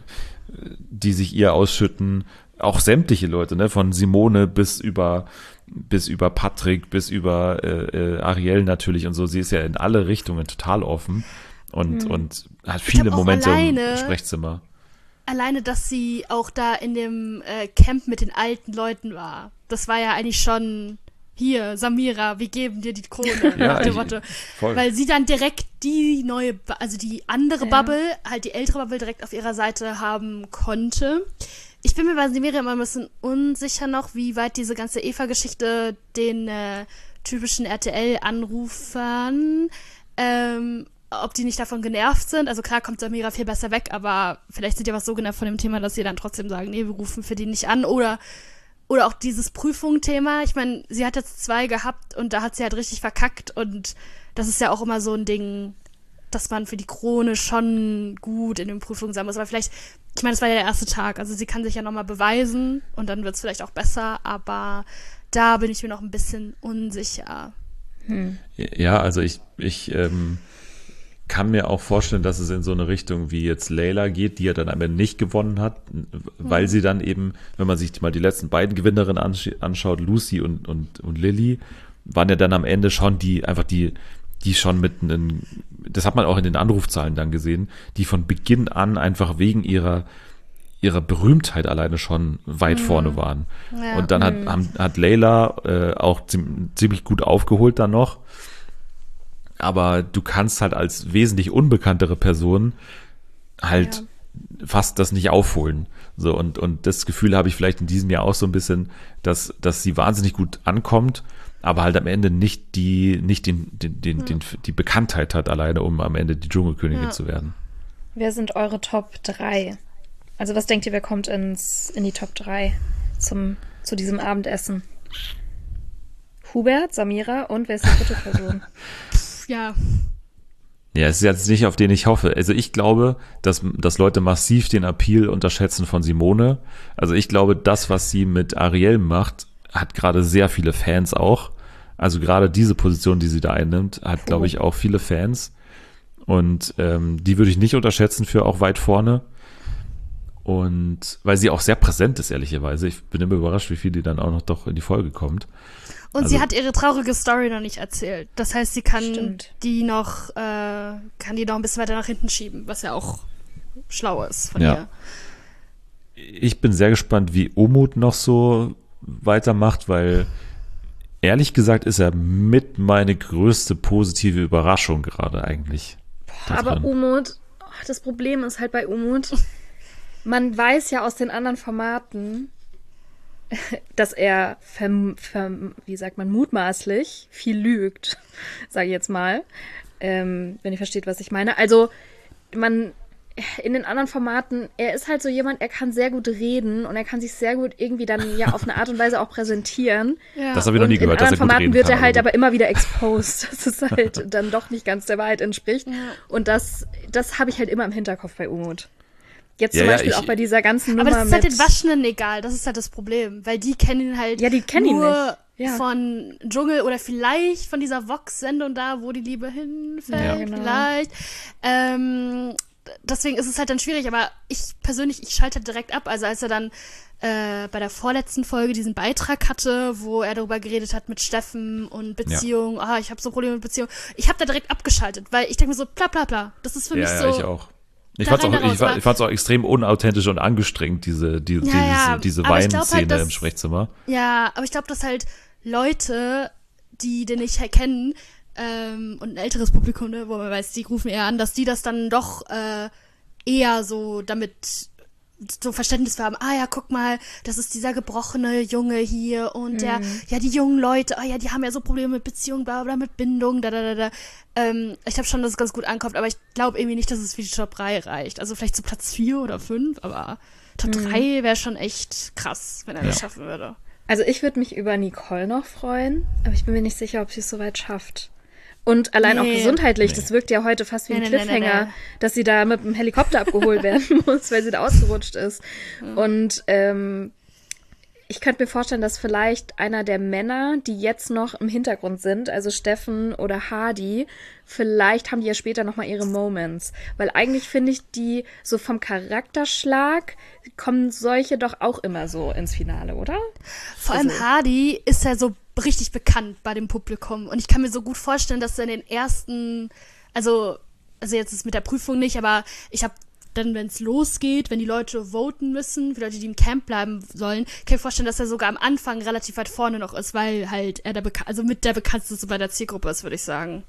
die sich ihr ausschütten, auch sämtliche Leute, ne, von Simone bis über bis über Patrick, bis über äh, äh, Ariel natürlich und so. Sie ist ja in alle Richtungen total offen und, und hat viele glaub auch Momente alleine- im Sprechzimmer. Alleine, dass sie auch da in dem äh, Camp mit den alten Leuten war. Das war ja eigentlich schon, hier, Samira, wir geben dir die Krone. Ja, nach dem ich- Motto. voll. Weil sie dann direkt die neue, Bu- also die andere Ja. Bubble, halt die ältere Bubble direkt auf ihrer Seite haben konnte. Ich bin mir bei Samira immer ein bisschen unsicher noch, wie weit diese ganze Eva-Geschichte den äh, typischen R T L-Anrufern, ähm, ob die nicht davon genervt sind. Also klar kommt Samira viel besser weg, aber vielleicht sind die aber so genervt von dem Thema, dass sie dann trotzdem sagen, nee, wir rufen für die nicht an. Oder oder auch dieses Prüfung-Thema. Ich meine, sie hat jetzt zwei gehabt und da hat sie halt richtig verkackt. Und das ist ja auch immer so ein Ding, dass man für die Krone schon gut in den Prüfungen sein muss. Aber vielleicht, ich meine, das war ja der erste Tag. Also sie kann sich ja nochmal beweisen und dann wird es vielleicht auch besser. Aber da bin ich mir noch ein bisschen unsicher. Ja, also ich, ich ähm, kann mir auch vorstellen, dass es in so eine Richtung wie jetzt Layla geht, die ja dann am Ende nicht gewonnen hat, weil sie dann eben, wenn man sich mal die letzten beiden Gewinnerinnen ansch- anschaut, Lucy und, und, und Lilly, waren ja dann am Ende schon die, einfach die, die schon mit einem, das hat man auch in den Anrufzahlen dann gesehen, die von Beginn an einfach wegen ihrer ihrer Berühmtheit alleine schon weit vorne waren. Ja. Und dann hat, haben, hat Layla äh, auch ziem- ziemlich gut aufgeholt dann noch. Aber du kannst halt als wesentlich unbekanntere Person halt fast das nicht aufholen. So, und, und das Gefühl habe ich vielleicht in diesem Jahr auch so ein bisschen, dass, dass sie wahnsinnig gut ankommt, aber halt am Ende nicht die, nicht den, den, den, den, die Bekanntheit hat alleine, um am Ende die Dschungelkönigin Ja. zu werden. Wer sind eure Top drei? Also was denkt ihr, wer kommt ins, in die Top drei zum, zu diesem Abendessen? Hubert, Samira und wer ist die dritte Person? Ja, Ja, es ist jetzt nicht, auf den ich hoffe. Also ich glaube, dass, dass Leute massiv den Appeal unterschätzen von Simone. Also ich glaube, das, was sie mit Ariel macht, hat gerade sehr viele Fans auch. Also gerade diese Position, die sie da einnimmt, hat, glaube ich, auch viele Fans. Und ähm, die würde ich nicht unterschätzen für auch weit vorne. Und weil sie auch sehr präsent ist, ehrlicherweise. Ich bin immer überrascht, wie viel die dann auch noch doch in die Folge kommt. und Also- sie hat ihre traurige Story noch nicht erzählt. Das heißt, sie kann Stimmt. die noch, äh, kann die noch ein bisschen weiter nach hinten schieben, was ja auch schlau ist von Ja. ihr. Ich bin sehr gespannt, wie Umut noch so weitermacht, weil ehrlich gesagt ist er mit meine größte positive Überraschung gerade eigentlich. da Aber drin. Umut, oh, das Problem ist halt bei Umut, man weiß ja aus den anderen Formaten, dass er, verm, verm, wie sagt man, mutmaßlich viel lügt, sage ich jetzt mal, ähm, wenn ihr versteht, was ich meine. Also man, in den anderen Formaten, er ist halt so jemand, er kann sehr gut reden und er kann sich sehr gut irgendwie dann ja auf eine Art und Weise auch präsentieren. Ja. Das habe ich noch Und nie in gehört, dass anderen er gut Formaten reden wird kann. er halt aber aber immer wieder exposed, dass es halt dann doch nicht ganz der Wahrheit entspricht. Ja. Und das, das habe ich halt immer im Hinterkopf bei Umut. Jetzt Ja, zum ja, Beispiel ich- auch bei dieser ganzen Nummer Aber das ist halt mit... den Waschenden egal, das ist halt das Problem, weil die kennen ihn halt Ja, die kennen ihn nur nicht. Ja. von Dschungel oder vielleicht von dieser Vox-Sendung da, wo die Liebe hinfällt, Ja. Genau. vielleicht. Ähm, deswegen ist es halt dann schwierig, aber ich persönlich, ich schalte halt direkt ab, also als er dann äh, bei der vorletzten Folge diesen Beitrag hatte, wo er darüber geredet hat mit Steffen und Beziehung, ah, ich habe so Probleme mit Beziehung, ich habe da direkt abgeschaltet, weil ich denke mir so, bla bla bla, das ist für mich ja, so... ja, ich auch. Ich da fand's rein, auch, da raus, ich, fand- aber- ich fand's auch extrem unauthentisch und angestrengt, diese, die, Ja, diese, ja, diese aber ich glaub Weinszene halt, dass- im Sprechzimmer. Ja, aber ich glaube, dass halt Leute, die den nicht kennen, ähm, und ein älteres Publikum, ne, wo man weiß, die rufen eher an, dass die das dann doch äh, eher so damit so Verständnis für haben, ah ja, guck mal, das ist dieser gebrochene Junge hier und der, ja, die jungen Leute, ah ja, die haben ja so Probleme mit Beziehung, bla bla, mit Bindung, da da da da. Ähm, ich glaube schon, dass es ganz gut ankommt, aber ich glaube irgendwie nicht, dass es für die Top drei reicht. Also vielleicht zu Platz vier oder fünf, aber Top drei wäre schon echt krass, wenn er das schaffen würde. Also ich würde mich über Nicole noch freuen, aber ich bin mir nicht sicher, ob sie es so weit schafft. Und allein auch Nee. gesundheitlich, Nee. das wirkt ja heute fast wie ein Nee, nee, nee, nee, Cliffhanger, nee. dass sie da mit dem Helikopter abgeholt werden muss, weil sie da ausgerutscht ist. Und ähm, ich könnte mir vorstellen, dass vielleicht einer der Männer, die jetzt noch im Hintergrund sind, also Steffen oder Hardy, vielleicht haben die ja später nochmal ihre Moments. Weil eigentlich finde ich die so vom Charakterschlag kommen solche doch auch immer so ins Finale, oder? Vor allem Also- Hardy ist ja so richtig bekannt bei dem Publikum. Und ich kann mir so gut vorstellen, dass er in den ersten, also, also jetzt ist mit der Prüfung nicht, aber ich habe dann, wenn es losgeht, wenn die Leute voten müssen, für Leute, die im Camp bleiben sollen, kann ich mir vorstellen, dass er sogar am Anfang relativ weit vorne noch ist, weil halt er der Beka- also mit der bekannteste bei der Zielgruppe ist, würde ich sagen.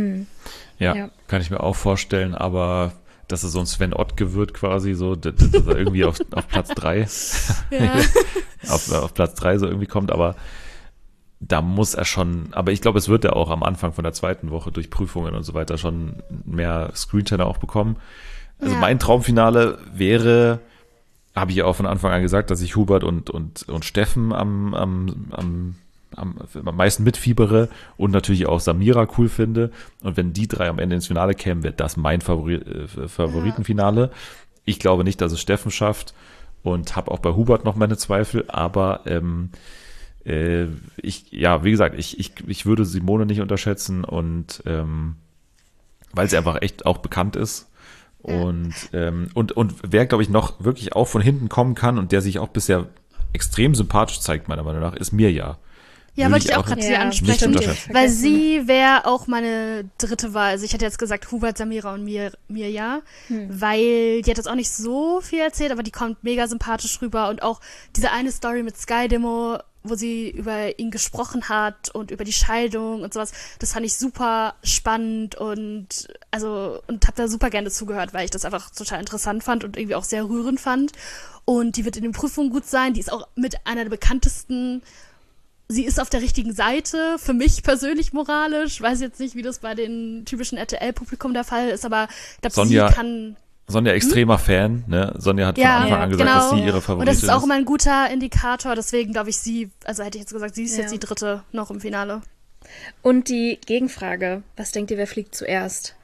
Ja, Ja. kann ich mir auch vorstellen, aber dass er so ein Sven Ottke wird quasi, so, dass dass er irgendwie auf, auf Platz drei, Ja. auf, auf Platz drei so irgendwie kommt, aber da muss er schon, aber ich glaube, es wird er auch am Anfang von der zweiten Woche durch Prüfungen und so weiter schon mehr Screentime auch bekommen. Also Ja. mein Traumfinale wäre, habe ich ja auch von Anfang an gesagt, dass ich Hubert und, und, und Steffen am, am, am, am, am meisten mitfiebere und natürlich auch Samira cool finde. Und wenn die drei am Ende ins Finale kämen, wäre das mein Favori äh, Favoritenfinale. Ich glaube nicht, dass es Steffen schafft und habe auch bei Hubert noch meine Zweifel, aber ähm, äh, ich, ja, wie gesagt, ich, ich, ich würde Simone nicht unterschätzen und ähm, weil sie einfach echt auch bekannt ist. Und, ähm, und, und wer, glaube ich, noch wirklich auch von hinten kommen kann und der sich auch bisher extrem sympathisch zeigt, meiner Meinung nach, ist Mirja. Ja, Würde wollte ich ich auch auch gerade Ja, sie nicht ansprechen, unterschätzen. weil Vergessen. sie wäre auch meine dritte Wahl. Also ich hätte jetzt gesagt Hubert, Samira und mir, Mirja, weil die hat jetzt auch nicht so viel erzählt, aber die kommt mega sympathisch rüber und auch diese eine Story mit Sky Demo, wo sie über ihn gesprochen hat und über die Scheidung und sowas, das fand ich super spannend und also und habe da super gerne zugehört, weil ich das einfach total interessant fand und irgendwie auch sehr rührend fand. Und die wird in den Prüfungen gut sein, die ist auch mit einer der bekanntesten. Sie ist auf der richtigen Seite, für mich persönlich moralisch. Weiß jetzt nicht, wie das bei den typischen R T L-Publikum der Fall ist, aber ich glaube, Sonja- sie kann. Sonja extremer Fan, ne? Sonja hat von Ja, Anfang an gesagt, genau. dass sie ihre Und Favoritin das ist auch immer ein guter Indikator, deswegen glaube ich, sie, also hätte ich jetzt gesagt, sie ist Ja. jetzt die dritte noch im Finale. Und die Gegenfrage, was denkt ihr, wer fliegt zuerst?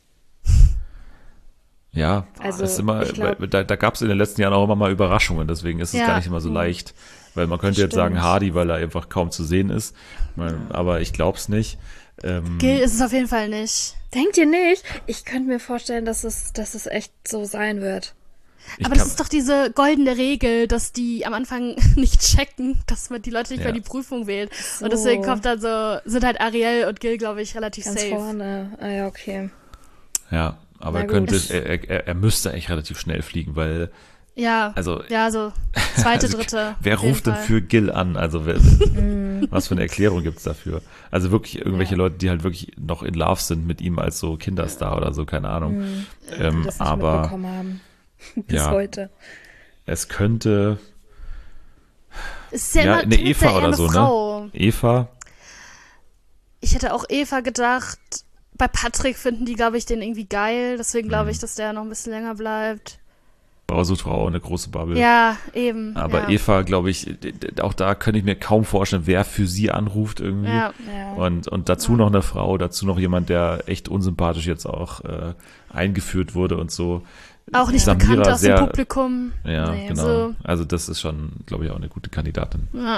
Ja, Also, das ist immer, ich glaub- weil, da, da gab es in den letzten Jahren auch immer mal Überraschungen, deswegen ist es Ja. gar nicht immer so leicht. Weil man könnte jetzt Stimmt. sagen Hardy, weil er einfach kaum zu sehen ist, aber ich glaube es nicht. Ähm, Gil ist es auf jeden Fall nicht. Denkt ihr nicht? Ich könnte mir vorstellen, dass es, dass es echt so sein wird. ich Aber kann- das ist doch diese goldene Regel, dass die am Anfang nicht checken, dass man die Leute nicht Ja. mehr die Prüfung wählt. So. Und deswegen kommt dann so, sind halt Ariel und Gil, glaube ich, relativ Ganz safe. vorne. Ah ja, okay. Ja, aber Na er könnte, gut. er, er, er müsste echt relativ schnell fliegen, weil Ja, Also, ja, so zweite, also, dritte. wer auf jeden ruft denn Fall. für Gil an? Also wer, was für eine Erklärung gibt's dafür? Also wirklich irgendwelche Ja. Leute, die halt wirklich noch in Love sind mit ihm als so Kinderstar oder so, keine Ahnung. Ähm, die das nicht aber mitbekommen haben. Bis ja. heute. es könnte Es ist ja, ja immer eine tendenziell Eva eher oder eine so, Frau. ne? Eva, Ich hätte auch Eva gedacht. Bei Patrick finden die, glaube ich, den irgendwie geil. Deswegen glaube Mhm. ich, dass der noch ein bisschen länger bleibt. Frau sucht Frau, eine große Bubble. Ja, eben. Aber ja. Eva, glaube ich, d- d- auch da könnte ich mir kaum vorstellen, wer für sie anruft irgendwie. Ja. Ja. Und, und dazu noch eine Frau, dazu noch jemand, der echt unsympathisch jetzt auch äh, eingeführt wurde und so. Auch nicht Samira bekannt aus sehr- dem Publikum. Ja, Nee, genau. so. Also das ist schon, glaube ich, auch eine gute Kandidatin. Ja.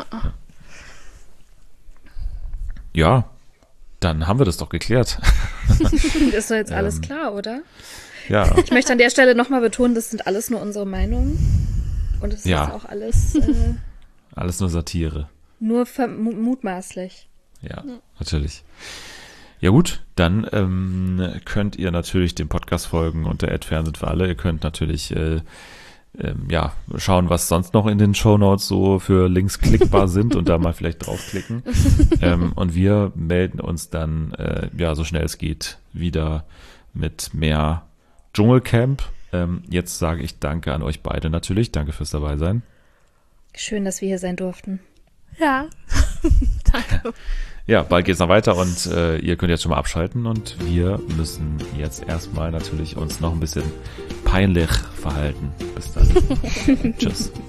Ja, dann haben wir das doch geklärt. Ist doch jetzt alles Ähm. klar, oder? Ja, Ich möchte an der Stelle nochmal betonen, das sind alles nur unsere Meinungen. Und es Ja. ist auch alles äh, alles nur Satire. nur vermu- mutmaßlich. Ja, natürlich. Ja gut, dann ähm, könnt ihr natürlich dem Podcast folgen unter Fernsehen für alle. Ihr könnt natürlich äh, ähm, ja schauen, was sonst noch in den Shownotes so für Links klickbar sind und da mal vielleicht draufklicken. ähm, und wir melden uns dann äh, ja so schnell es geht wieder mit mehr Dschungelcamp. Ähm, jetzt sage ich danke an euch beide natürlich. Danke fürs dabei sein. Schön, dass wir hier sein durften. Ja. Danke. Ja, bald geht's noch weiter und äh, ihr könnt jetzt schon mal abschalten und wir müssen jetzt erstmal natürlich uns noch ein bisschen peinlich verhalten. Bis dann. Tschüss.